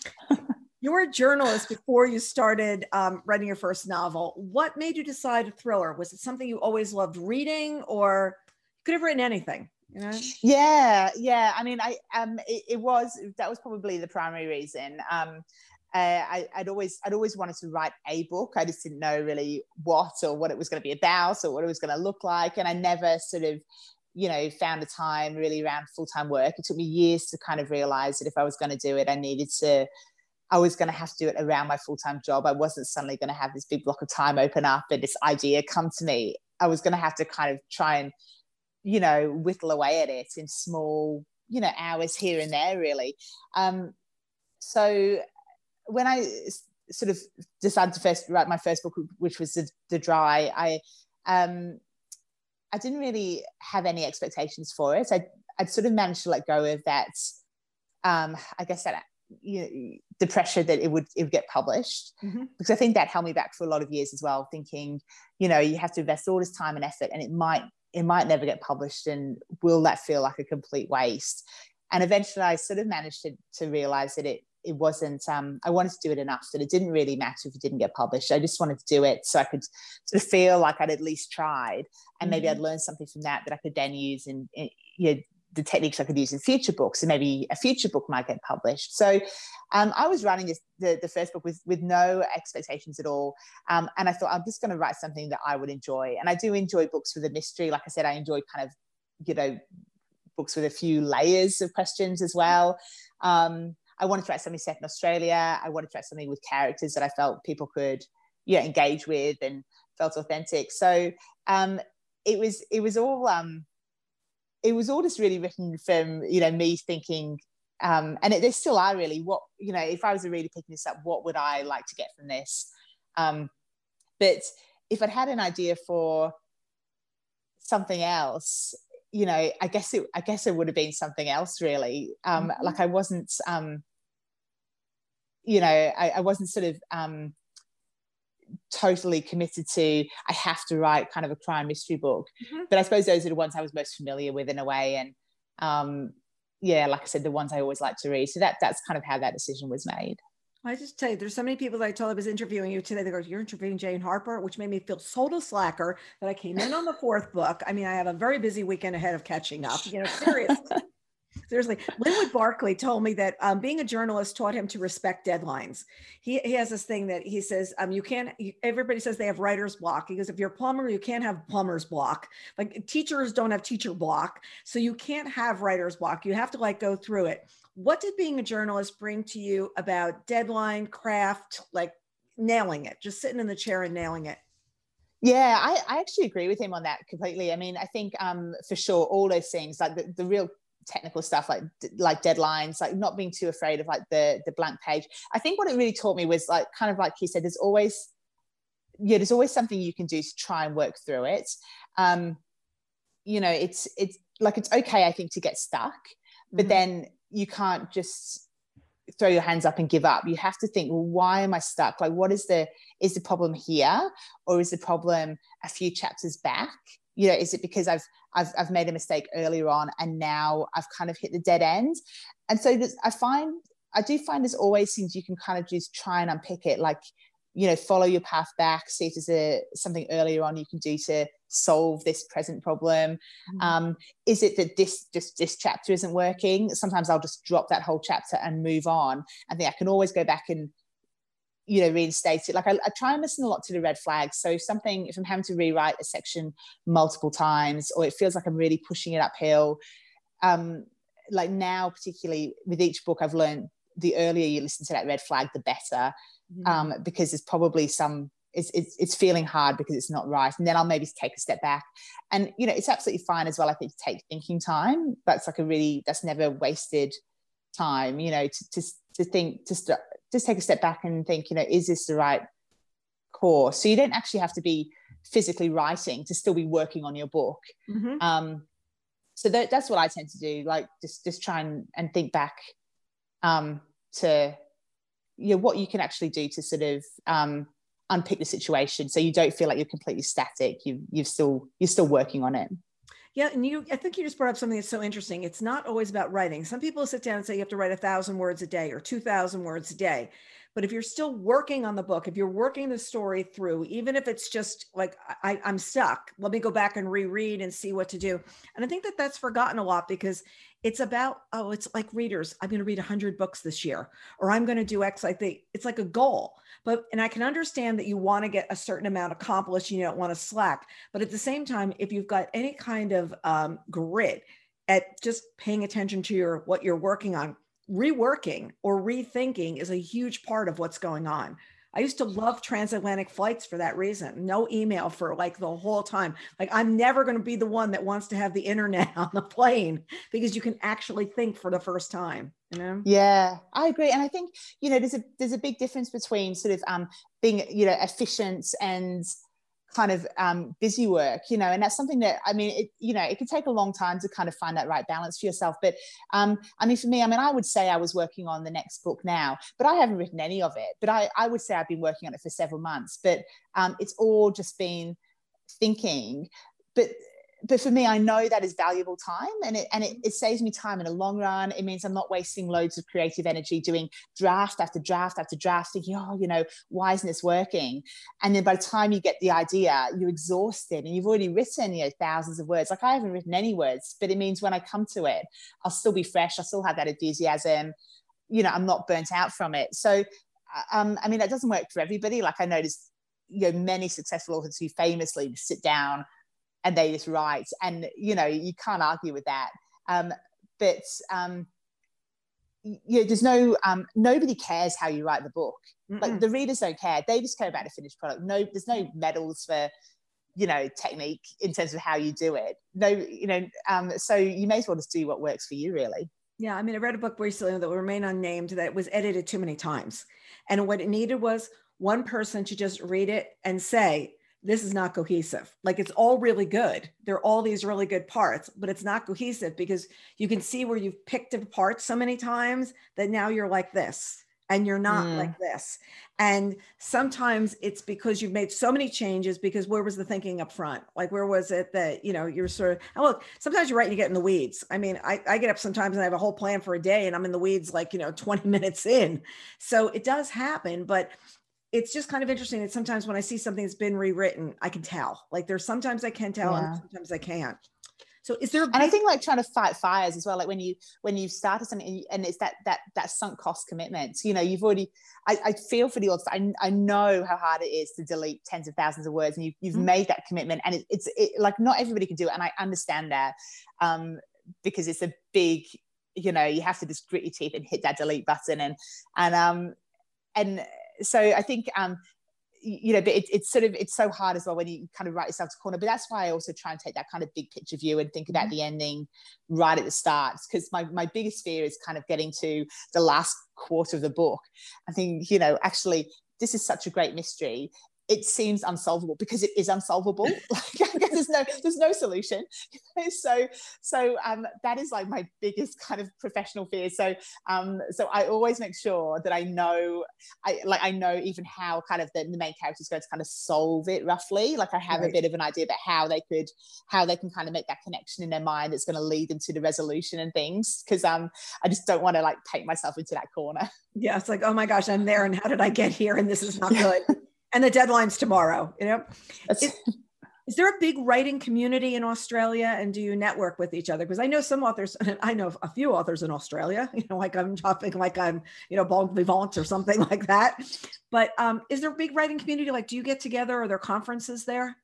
You were a journalist before you started um, writing your first novel. What made you decide a thriller? Was it something you always loved reading, or you could have written anything? You know? Yeah, yeah. I mean, I um, it, it was that was probably the primary reason. Um, uh, I, I'd always I'd always wanted to write a book. I just didn't know really what or what it was going to be about or what it was going to look like, and I never sort of, you know, found a time really around full-time work. It took me years to kind of realize that if I was going to do it, I needed to. I was going to have to do it around my full-time job. I wasn't suddenly going to have this big block of time open up and this idea come to me. I was going to have to kind of try and, you know, whittle away at it in small, you know, hours here and there, really. Um, so when I sort of decided to first write my first book, which was The, the Dry, I um, I didn't really have any expectations for it. I, I'd sort of managed to let go of that, um, I guess that, you know, the pressure that it would it would get published, mm-hmm. because I think that held me back for a lot of years as well, thinking, you know, you have to invest all this time and effort and it might it might never get published, and will that feel like a complete waste? And eventually I sort of managed to, to realize that it it wasn't um, I wanted to do it enough that it didn't really matter if it didn't get published. I just wanted to do it so I could sort of feel like I'd at least tried, and mm-hmm. maybe I'd learned something from that that I could then use in, in you know, the techniques I could use in future books, and maybe a future book might get published. So um, I was writing this, the, the first book with, with no expectations at all. Um, and I thought, I'm just going to write something that I would enjoy. And I do enjoy books with a mystery. Like I said, I enjoy kind of, you know, books with a few layers of questions as well. Um, I wanted to write something set in Australia. I wanted to write something with characters that I felt people could, yeah, engage with and felt authentic. So um, it was, it was all, um, it was all just really written from, you know, me thinking, um, and it, there still are really, what, you know, if I was a reader picking this up, what would I like to get from this? Um, but if I'd had an idea for something else, you know, I guess it, I guess it would have been something else really. Um, mm-hmm. Like I wasn't, um, you know, I, I wasn't sort of um, totally committed to, I have to write kind of a crime mystery book. Mm-hmm. But I suppose those are the ones I was most familiar with in a way. And um, yeah, like I said, the ones I always like to read. So that that's kind of how that decision was made. I just tell you, there's so many people that I told I was interviewing you today. They go, you're interviewing Jane Harper, which made me feel total slacker that I came in on the fourth book. I mean, I have a very busy weekend ahead of catching up, you know, seriously. Seriously, Linwood Barclay told me that um, being a journalist taught him to respect deadlines. He, he has this thing that he says, um, you can't, everybody says they have writer's block. He goes, if you're a plumber, you can't have plumber's block. Like teachers don't have teacher block. So you can't have writer's block. You have to like go through it. What did being a journalist bring to you about deadline, craft, like nailing it, just sitting in the chair and nailing it? Yeah, I, I actually agree with him on that completely. I mean, I think um, for sure, all those things, like the, the real technical stuff, like like deadlines, like not being too afraid of like the the blank page. I think what it really taught me was like, kind of like he said, there's always, yeah, there's always something you can do to try and work through it. Um, you know, it's it's like, it's okay, I think, to get stuck, but mm-hmm. then you can't just throw your hands up and give up. You have to think, well, why am I stuck? Like, what is the, is the problem here? Or is the problem a few chapters back? You know, is it because I've, I've, I've made a mistake earlier on and now I've kind of hit the dead end? And so I find, I do find there's always things you can kind of just try and unpick it. Like, you know, follow your path back, see if there's a, something earlier on you can do to solve this present problem. Mm-hmm. Um, is it that this just this chapter isn't working? Sometimes I'll just drop that whole chapter and move on. I think I can always go back and, you know, reinstate it. Like I, I try and listen a lot to the red flags. So if something, if I'm having to rewrite a section multiple times, or it feels like I'm really pushing it uphill, um, like now, particularly with each book, I've learned the earlier you listen to that red flag, the better. Mm-hmm. um, because there's probably some, it's, it's it's feeling hard because it's not right. And then I'll maybe take a step back. And, you know, it's absolutely fine as well, I think, to take thinking time. That's like a really, that's never wasted time, you know, to, to, to think, to st- just take a step back and think, you know, is this the right course? So you don't actually have to be physically writing to still be working on your book. Mm-hmm. Um, so that, that's what I tend to do, like just, just try and, and think back um, to, you know, what you can actually do to sort of um, unpick the situation, so you don't feel like you're completely static. You you've still you're still working on it. Yeah, and you, I think you just brought up something that's so interesting. It's not always about writing. Some people sit down and say you have to write a thousand words a day or two thousand words a day. But if you're still working on the book, if you're working the story through, even if it's just like, I, I'm stuck, let me go back and reread and see what to do. And I think that that's forgotten a lot, because it's about, oh, it's like readers. I'm going to read one hundred books this year, or I'm going to do X. Like they, it's like a goal. But, and I can understand that you want to get a certain amount accomplished and you don't want to slack. But at the same time, if you've got any kind of um, grit at just paying attention to your, what you're working on, reworking or rethinking is a huge part of what's going on. I used to love transatlantic flights for that reason. No email for like the whole time. Like I'm never going to be the one that wants to have the internet on the plane, because you can actually think for the first time, you know? Yeah, I agree. And I think, you know, there's a, there's a big difference between sort of um, being, you know, efficient and kind of um, busy work, you know, and that's something that, I mean, it, you know, it could take a long time to kind of find that right balance for yourself. But um, I mean, for me, I mean, I would say I was working on the next book now, but I haven't written any of it. But I, I would say I've been working on it for several months, but um, it's all just been thinking. But but for me, I know that is valuable time, and it and it, it saves me time in the long run. It means I'm not wasting loads of creative energy doing draft after draft after draft, thinking, oh, you know, why isn't this working? And then by the time you get the idea, you're exhausted and you've already written, you know, thousands of words. Like I haven't written any words, but it means when I come to it, I'll still be fresh. I'll still have that enthusiasm. You know, I'm not burnt out from it. So, um, I mean, that doesn't work for everybody. Like I noticed, you know, many successful authors who famously sit down and they just write, and you know, you can't argue with that. Um, but um, you know, there's no um, nobody cares how you write the book. Mm-mm. Like the readers don't care; they just care about the finished product. No, there's no medals for, you know, technique in terms of how you do it. No, you know, um, so you may as well just do what works for you, really. Yeah, I mean, I read a book recently that will remain unnamed that was edited too many times, and what it needed was one person to just read it and say, this is not cohesive. Like it's all really good. There are all these really good parts, but it's not cohesive, because you can see where you've picked it apart so many times that now you're like this and you're not mm. like this. And sometimes it's because you've made so many changes, because where was the thinking up front? Like, where was it that, you know, you're sort of, oh, look, sometimes you're right and you get in the weeds. I mean, I, I get up sometimes and I have a whole plan for a day and I'm in the weeds, like, you know, twenty minutes in. So it does happen, but it's just kind of interesting that sometimes when I see something that's been rewritten, I can tell. Like there's sometimes I can tell yeah. and sometimes I can't. So is there a big- and I think like trying to fight fires as well, like when you when you've started something and it's that that that sunk cost commitment, you know, you've already I, I feel for the author. I, I know how hard it is to delete tens of thousands of words, and you, you've mm-hmm. made that commitment, and it, it's it, like not everybody can do it, and I understand that um because it's a big, you know, you have to just grit your teeth and hit that delete button, and and um and so I think, um, you know, but it, it's sort of, it's so hard as well when you kind of write yourself to corner. But that's why I also try and take that kind of big picture view and think about the ending right at the start. Because my, my biggest fear is kind of getting to the last quarter of the book. I think, you know, actually, this is such a great mystery. it seems unsolvable, because it is unsolvable. Like, there's no there's no solution. so so um that is like my biggest kind of professional fear. So um so I always make sure that I know I like I know even how kind of the, the main character is going to kind of solve it roughly. Like I have right. a bit of an idea about how they could how they can kind of make that connection in their mind that's going to lead them to the resolution and things, because um I just don't want to like paint myself into that corner. Yeah, it's like, oh my gosh, I'm there and how did I get here, and this is not good. And the deadline's tomorrow, you know? Is, is there a big writing community in Australia, and do you network with each other? Because I know some authors, and I know a few authors in Australia, you know, like I'm talking like I'm, you know, bon vivant or something like that. But um, is there a big writing community? Like, do you get together? Are there conferences there?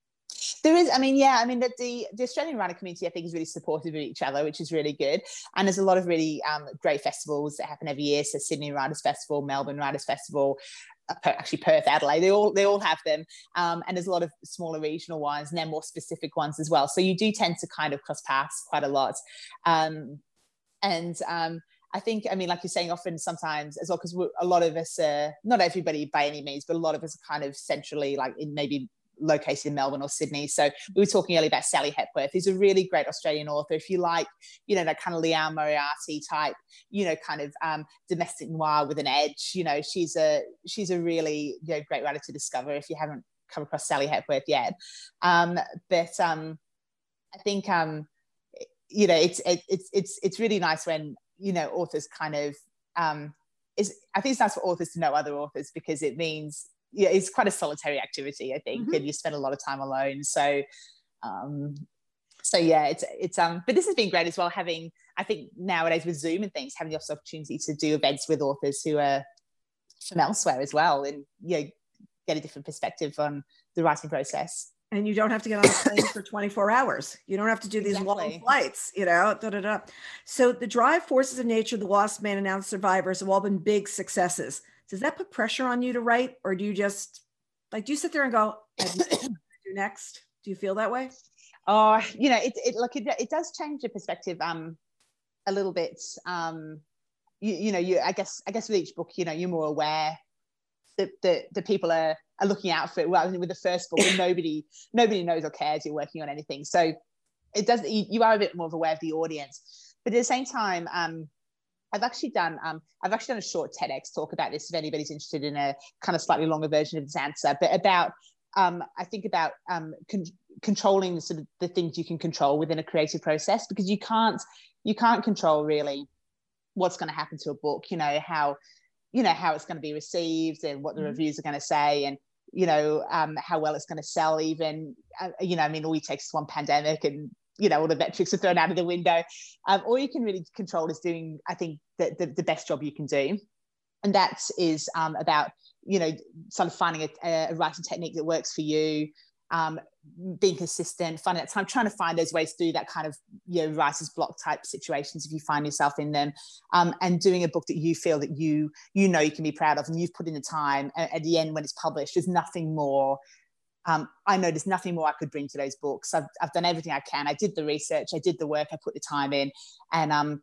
There is, I mean, yeah, I mean, the, the, the Australian writer community, I think, is really supportive of each other, which is really good. And there's a lot of really um, great festivals that happen every year. So Sydney Writers Festival, Melbourne Writers Festival, actually Perth, Adelaide, they all they all have them, um, and there's a lot of smaller regional ones and then more specific ones as well. So you do tend to kind of cross paths quite a lot, um, and um, I think, I mean, like you're saying, often sometimes as well, because a lot of us, uh, not everybody by any means, but a lot of us are kind of centrally, like in maybe located in Melbourne or Sydney. So we were talking earlier about Sally Hepworth, who's a really great Australian author. If you like, you know, that kind of Liane Moriarty type, you know, kind of um, domestic noir with an edge, you know, she's a she's a really, you know, great writer to discover if you haven't come across Sally Hepworth yet. Um, but um, I think, um, you know, it's it, it's it's it's really nice when, you know, authors kind of um, is I think it's nice for authors to know other authors, because it means, yeah, it's quite a solitary activity, I think, mm-hmm. and you spend a lot of time alone. So, um, so yeah, it's it's um. But this has been great as well. Having, I think nowadays with Zoom and things, having the opportunity to do events with authors who are from elsewhere as well, and you know, get a different perspective on the writing process. And you don't have to get on a plane for twenty-four hours. You don't have to do these exactly. long flights, you know, da, da, da. So the Drive, Forces of Nature, The Lost Man, and Now the Survivors have all been big successes. Does that put pressure on you to write, or do you just like, do you sit there and go, what do I do next? Do you feel that way? Oh, you know, it, it like, it, it does change your perspective um, a little bit. Um, you, you know, you, I guess, I guess with each book, you know, you're more aware that the, the people are, are looking out for it. Well, with the first book, nobody, nobody knows or cares you're working on anything. So it does, you, you are a bit more aware of the audience, but at the same time, um, I've actually done um, I've actually done a short TEDx talk about this, if anybody's interested in a kind of slightly longer version of this answer, but about um, I think about um, con- controlling sort of the things you can control within a creative process, because you can't you can't control really what's going to happen to a book, you know, how you know how it's going to be received and what the mm-hmm. reviews are going to say, and you know um, how well it's going to sell even, uh, you know, I mean, all it takes is one pandemic and you know, all the metrics are thrown out of the window. Um, all you can really control is doing, I think, the, the, the best job you can do. And that is um, about, you know, sort of finding a, a writing technique that works for you, um, being consistent, finding that time, trying to find those ways to do that kind of, you know, writer's block type situations if you find yourself in them, um, and doing a book that you feel that you, you know, you can be proud of and you've put in the time. At, at the end, when it's published, there's nothing more. Um, I know there's nothing more I could bring to those books. I've, I've done everything I can. I did the research, I did the work, I put the time in, and um,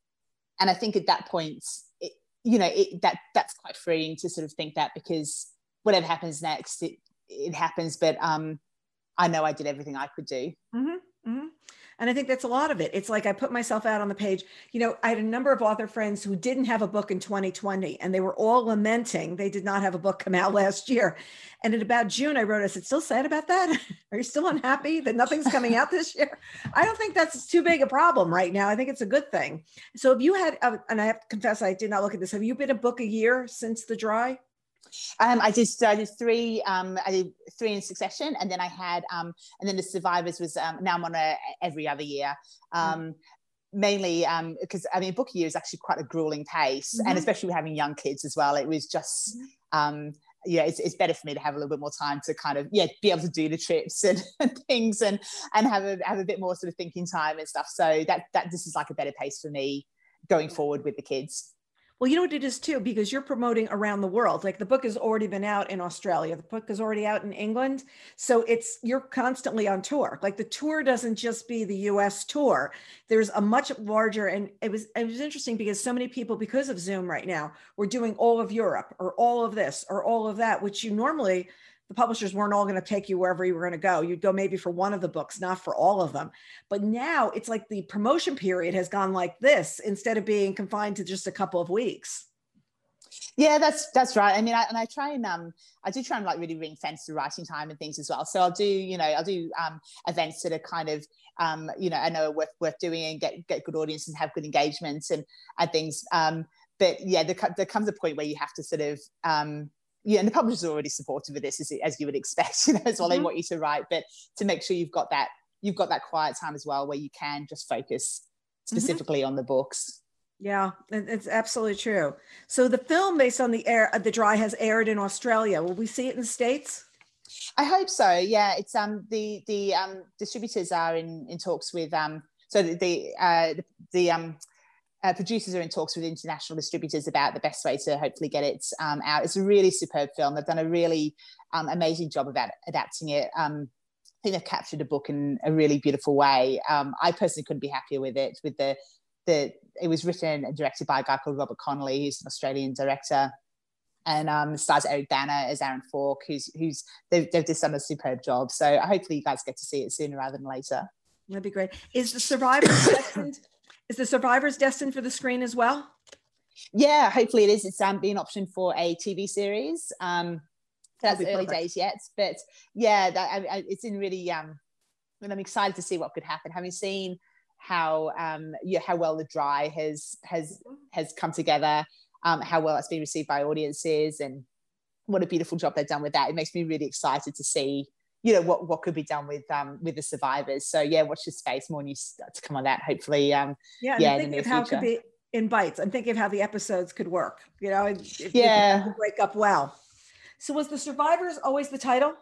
and I think at that point, it, you know, it, that that's quite freeing to sort of think that, because whatever happens next, it it happens. But um, I know I did everything I could do. Mm-hmm, mm-hmm. And I think that's a lot of it. It's like I put myself out on the page. You know, I had a number of author friends who didn't have a book in twenty twenty, and they were all lamenting they did not have a book come out last year. And in about June, I wrote, I said, still sad about that? Are you still unhappy that nothing's coming out this year? I don't think that's too big a problem right now. I think it's a good thing. So have you had, uh, and I have to confess, I did not look at this. Have you been a book a year since The Dry? Um, I did. I did three. Um, I did three in succession, and then I had, um, and then The Survivors was. Um, now I'm on a every other year. Um, mm. Mainly because um, I mean, book a year is actually quite a grueling pace, mm-hmm. and especially with having young kids as well. It was just. Mm-hmm. Um, yeah, it's, it's better for me to have a little bit more time to kind of yeah be able to do the trips and, and things and and have a have a bit more sort of thinking time and stuff. So that that this is like a better pace for me going forward with the kids. Well, you know what it is too, because you're promoting around the world. Like the book has already been out in Australia. The book is already out in England. So it's, you're constantly on tour. Like the tour doesn't just be the U S tour. There's a much larger, and it was, it was interesting because so many people, because of Zoom right now, we're doing all of Europe or all of this or all of that, which you normally, the publishers weren't all going to take you wherever you were going to go. You'd go maybe for one of the books, not for all of them. But now it's like the promotion period has gone like this instead of being confined to just a couple of weeks. Yeah, that's that's right. I mean, I, and I try and um, I do try and like really ring fence the writing time and things as well. So I'll do, you know, I'll do um, events that are kind of, um, you know, I know are worth worth doing and get get good audiences and have good engagements and and things. Um, but yeah, there, there comes a point where you have to sort of, um, yeah, and the publishers are already supportive of this as, as you would expect, you know, as well. Mm-hmm. They want you to write, but to make sure you've got that you've got that quiet time as well, where you can just focus specifically mm-hmm. on the books. Yeah, it's absolutely true. So the film based on the air, The Dry has aired in Australia. Will we see it in the States? I hope so. Yeah, it's um the the um distributors are in in talks with um so the the uh, the, the um uh, producers are in talks with international distributors about the best way to hopefully get it um out. It's a really superb film. They've done a really um amazing job about adapting it. Um, I think they've captured a book in a really beautiful way. Um, I personally couldn't be happier with it. With the the it was written and directed by a guy called Robert Connolly, who's an Australian director, and um, stars Eric Bana as Aaron Falk, who's who's they've, they've just done a superb job. So hopefully you guys get to see it sooner rather than later. That'd be great. Is the Survivors destined? Is the Survivors destined for the screen as well? Yeah, hopefully it is. It's um, been optioned for a T V series. Um, so that's early perfect. days yet, but yeah, that, I, I, it's in really. Um, and I'm excited to see what could happen. Having seen how um yeah how well The Dry has has has come together, um how well it's been received by audiences, and what a beautiful job they've done with that. It makes me really excited to see, you know, what what could be done with um with the Survivors. So yeah, watch this space. More news to come on that, hopefully. Um yeah, yeah, I'm thinking of how it could be in bites. I'm thinking of how the episodes could work, you know, if, yeah if break up well. So was the Survivors always the title?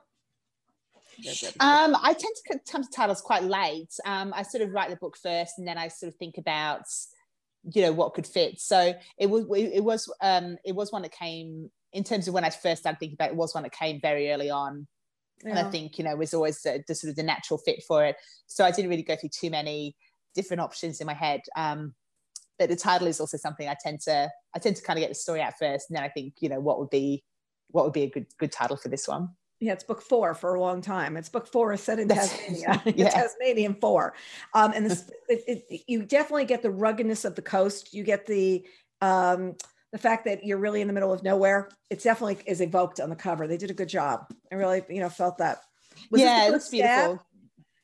Um, I tend to come to titles quite late. Um, I sort of write the book first, and then I sort of think about, you know, what could fit. So it was, it was, um, it was one that came in terms of when I first started thinking about it. It was one that came very early on, yeah. And I think, you know, was always the, the sort of the natural fit for it. So I didn't really go through too many different options in my head. Um, but the title is also something I tend to, I tend to kind of get the story out first, and then I think, you know, what would be, what would be a good, good title for this one. Yeah, it's book four for a long time. It's book four is set in Tasmania. Yeah. Tasmanian four. Um, and this, it, it, you definitely get the ruggedness of the coast. You get the um, the fact that you're really in the middle of nowhere. It definitely is evoked on the cover. They did a good job. I really, you know, felt that. Was yeah, it looks beautiful. Stab?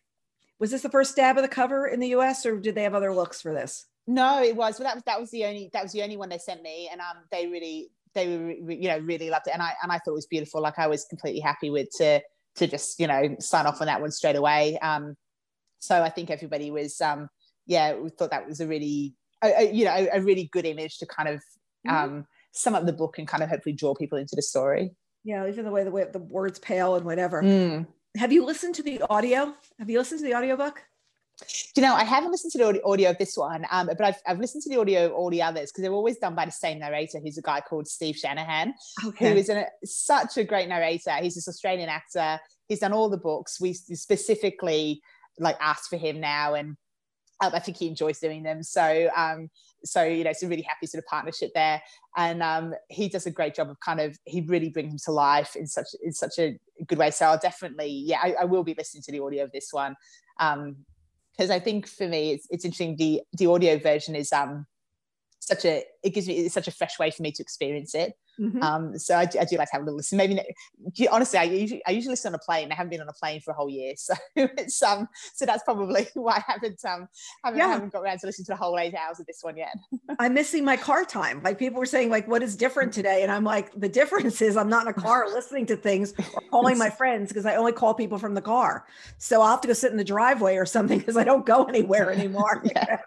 Was this the first stab of the cover in the U S, or did they have other looks for this? No, it was. But that was that was the only that was the only one they sent me, and um, they really. They were, you know, really loved it, and I and I thought it was beautiful. Like I was completely happy with to to just, you know, sign off on that one straight away. Um, so I think everybody was, um, yeah, we thought that was a really, a, a, you know, a, a really good image to kind of um, mm-hmm. sum up the book and kind of hopefully draw people into the story. Yeah, even the way the way the words pale and whatever. Mm. Have you listened to the audio? Have you listened to the audiobook? You know, I haven't listened to the audio of this one, um, but I've, I've listened to the audio of all the others because they're always done by the same narrator, who's a guy called Steve Shanahan, okay. who is an, such a great narrator. He's this Australian actor. He's done all the books. We specifically like asked for him now, and um, I think he enjoys doing them. So, um, so you know, it's a really happy sort of partnership there. And um, he does a great job of kind of he really brings him to life in such in such a good way. So I'll definitely, yeah, I, I will be listening to the audio of this one. Um, Because I think for me, it's it's interesting. The the audio version is um such a it gives me it's such a fresh way for me to experience it. Mm-hmm. Um, so I, I do like to have a little listen. Maybe honestly, I usually I usually listen on a plane. I haven't been on a plane for a whole year, so it's um so that's probably why I haven't um haven't, yeah. haven't got around to listening to the whole eight hours of this one yet. I'm missing my car time. Like people were saying, like what is different today, and I'm like the difference is I'm not in a car listening to things or calling my friends because I only call people from the car. So I'll have to go sit in the driveway or something because I don't go anywhere anymore. Yeah. You know?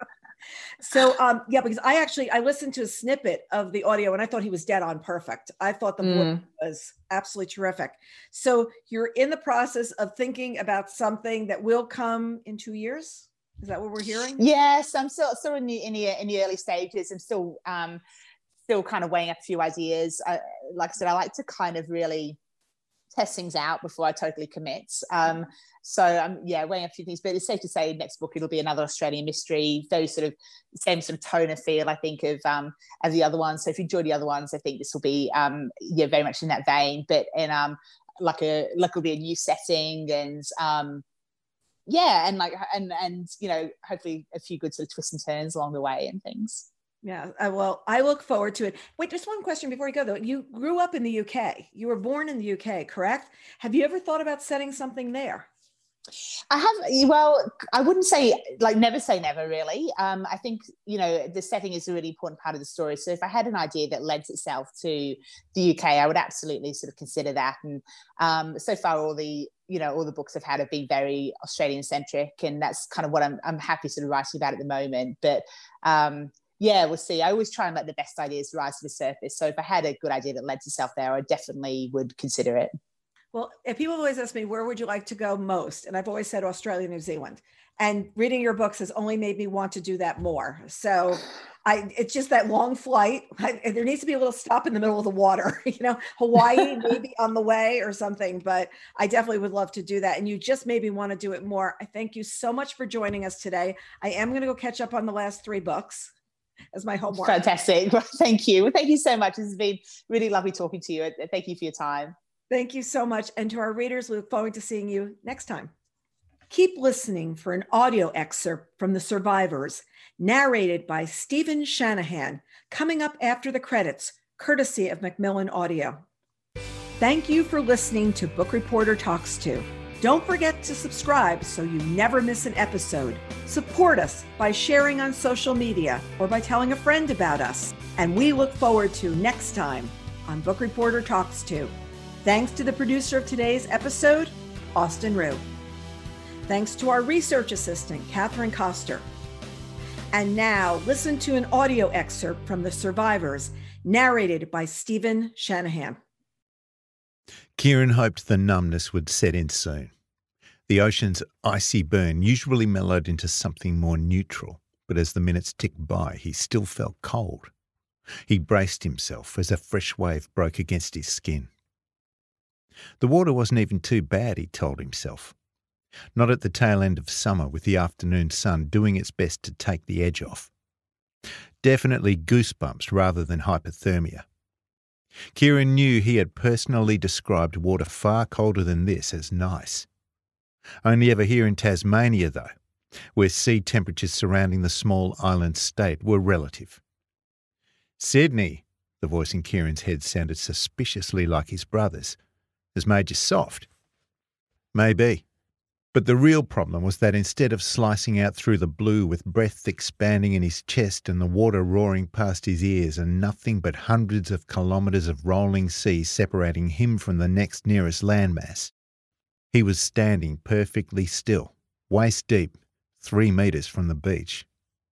So, um, yeah, because I actually, I listened to a snippet of the audio and I thought he was dead on perfect. I thought the voice mm. was absolutely terrific. So you're in the process of thinking about something that will come in two years. Is that what we're hearing? Yes, I'm still, still in the, in the, in the early stages. I'm still, um, still kind of weighing up a few ideas. I, like I said, I like to kind of really test things out before I totally commit. Um, so um, yeah, weighing a few things, but it's safe to say next book, it'll be another Australian mystery, very sort of same sort of tone and feel, I think, of um, as the other ones. So if you enjoy the other ones, I think this will be, um, yeah, very much in that vein, but in, um, like a like it'll be a new setting, and um, yeah, and like and and you know, hopefully a few good sort of twists and turns along the way and things. Yeah, uh, well, I look forward to it. Wait, just one question before you go, though. You grew up in the U K. You were born in the U K, correct? Have you ever thought about setting something there? I have, well, I wouldn't say, like, never say never, really. Um, I think, you know, the setting is a really important part of the story. So if I had an idea that lends itself to the U K, I would absolutely sort of consider that. And um, so far, all the, you know, all the books I've had have been very Australian centric. And that's kind of what I'm, I'm happy sort of writing about at the moment. But um, yeah, we'll see. I always try and let the best ideas rise to the surface. So if I had a good idea that lends itself there, I definitely would consider it. Well, if people always ask me, where would you like to go most? And I've always said Australia, New Zealand. And reading your books has only made me want to do that more. So I, it's just that long flight. I, there needs to be a little stop in the middle of the water, you know, Hawaii maybe on the way or something, but I definitely would love to do that. And you just made me want to do it more. I thank you so much for joining us today. I am going to go catch up on the last three books as my homework. Fantastic. Well, thank you. Well, thank you so much. It's been really lovely talking to you. Thank you for your time. Thank you so much. And to our readers, we look forward to seeing you next time. Keep listening for an audio excerpt from The Survivors, narrated by Stephen Shanahan, coming up after the credits, courtesy of Macmillan Audio. Thank you for listening to Book Reporter Talks To. Don't forget to subscribe so you never miss an episode. Support us by sharing on social media or by telling a friend about us. And we look forward to next time on Book Reporter Talks To. Thanks to the producer of today's episode, Austin Rue. Thanks to our research assistant, Catherine Koster. And now listen to an audio excerpt from The Survivors, narrated by Stephen Shanahan. Kieran hoped the numbness would set in soon. The ocean's icy burn usually mellowed into something more neutral, but as the minutes ticked by, he still felt cold. He braced himself as a fresh wave broke against his skin. The water wasn't even too bad, he told himself. Not at the tail end of summer, with the afternoon sun doing its best to take the edge off. Definitely goosebumps rather than hypothermia. Kieran knew he had personally described water far colder than this as nice. Only ever here in Tasmania, though, where sea temperatures surrounding the small island state were relative. Sydney, the voice in Kieran's head sounded suspiciously like his brother's, has made you soft. Maybe. But the real problem was that instead of slicing out through the blue with breath expanding in his chest and the water roaring past his ears and nothing but hundreds of kilometres of rolling sea separating him from the next nearest landmass, he was standing perfectly still, waist deep, three metres from the beach.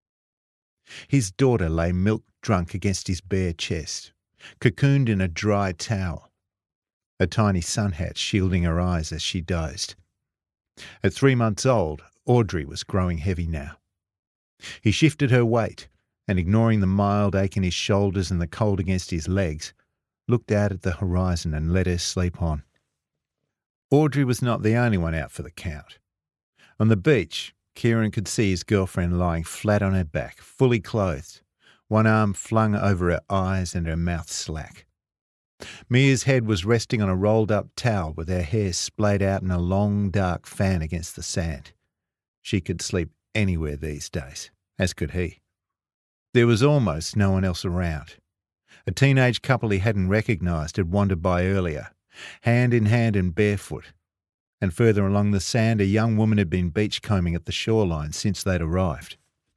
His daughter lay milk-drunk against his bare chest, cocooned in a dry towel, a tiny sun hat shielding her eyes as she dozed. At three months old, Audrey was growing heavy now. He shifted her weight and, ignoring the mild ache in his shoulders and the cold against his legs, looked out at the horizon and let her sleep on. Audrey was not the only one out for the count. On the beach, Kieran could see his girlfriend lying flat on her back, fully clothed, one arm flung over her eyes and her mouth slack. Mia's head was resting on a rolled-up towel with her hair splayed out in a long, dark fan against the sand. She could sleep anywhere these days, as could he. There was almost no one else around. A teenage couple he hadn't recognised had wandered by earlier, hand in hand and barefoot, and further along the sand a young woman had been beachcombing at the shoreline since they'd arrived.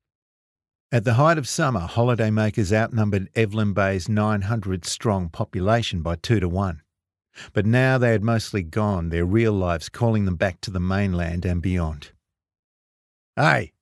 At the height of summer, holidaymakers outnumbered Evelyn Bay's nine hundred strong population by two to one. But now they had mostly gone, their real lives calling them back to the mainland and beyond. "Hey!"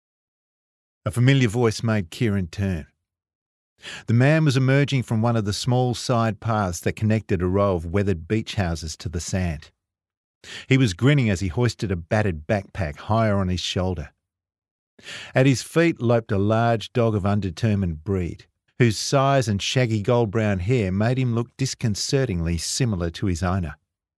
A familiar voice made Kieran turn. The man was emerging from one of the small side paths that connected a row of weathered beach houses to the sand. He was grinning as he hoisted a battered backpack higher on his shoulder. At his feet loped a large dog of undetermined breed, whose size and shaggy gold-brown hair made him look disconcertingly similar to his owner.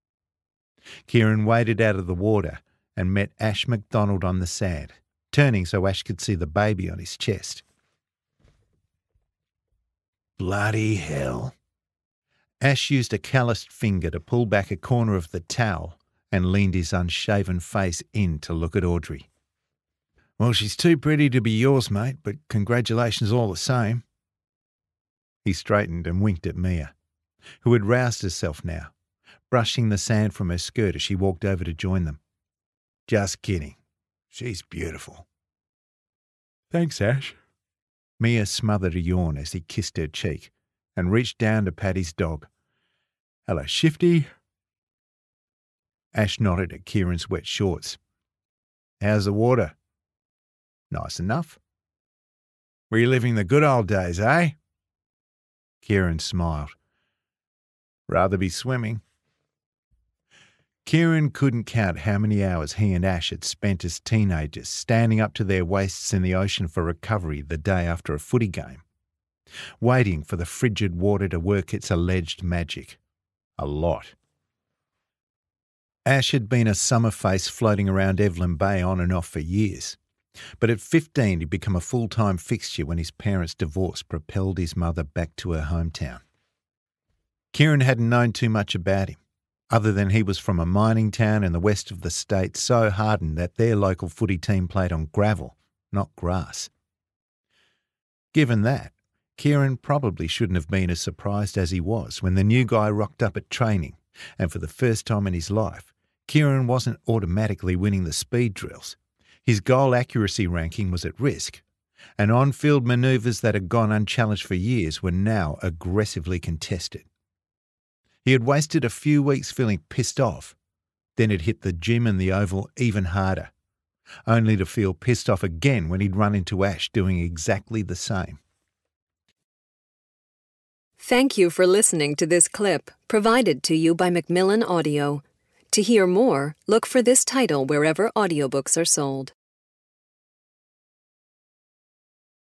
Kieran waded out of the water and met Ash MacDonald on the sand, turning so Ash could see the baby on his chest. "Bloody hell." Ash used a calloused finger to pull back a corner of the towel and leaned his unshaven face in to look at Audrey. "Well, she's too pretty to be yours, mate, but congratulations all the same." He straightened and winked at Mia, who had roused herself now, brushing the sand from her skirt as she walked over to join them. "Just kidding. She's beautiful." "Thanks, Ash." Mia smothered a yawn as he kissed her cheek and reached down to pat his dog. "Hello, Shifty." Ash nodded at Kieran's wet shorts. "How's the water?" "Nice enough." "Reliving the good old days, eh?" Kieran smiled. "Rather be swimming." Kieran couldn't count how many hours he and Ash had spent as teenagers standing up to their waists in the ocean for recovery the day after a footy game, waiting for the frigid water to work its alleged magic. A lot. Ash had been a summer face floating around Evelyn Bay on and off for years, but at fifteen he'd become a full-time fixture when his parents' divorce propelled his mother back to her hometown. Kieran hadn't known too much about him, other than he was from a mining town in the west of the state so hardened that their local footy team played on gravel, not grass. Given that, Kieran probably shouldn't have been as surprised as he was when the new guy rocked up at training, and for the first time in his life, Kieran wasn't automatically winning the speed drills. His goal accuracy ranking was at risk, and on-field manoeuvres that had gone unchallenged for years were now aggressively contested. He had wasted a few weeks feeling pissed off, then had hit the gym and the oval even harder, only to feel pissed off again when he'd run into Ash doing exactly the same. Thank you for listening to this clip provided to you by Macmillan Audio. To hear more, look for this title wherever audiobooks are sold.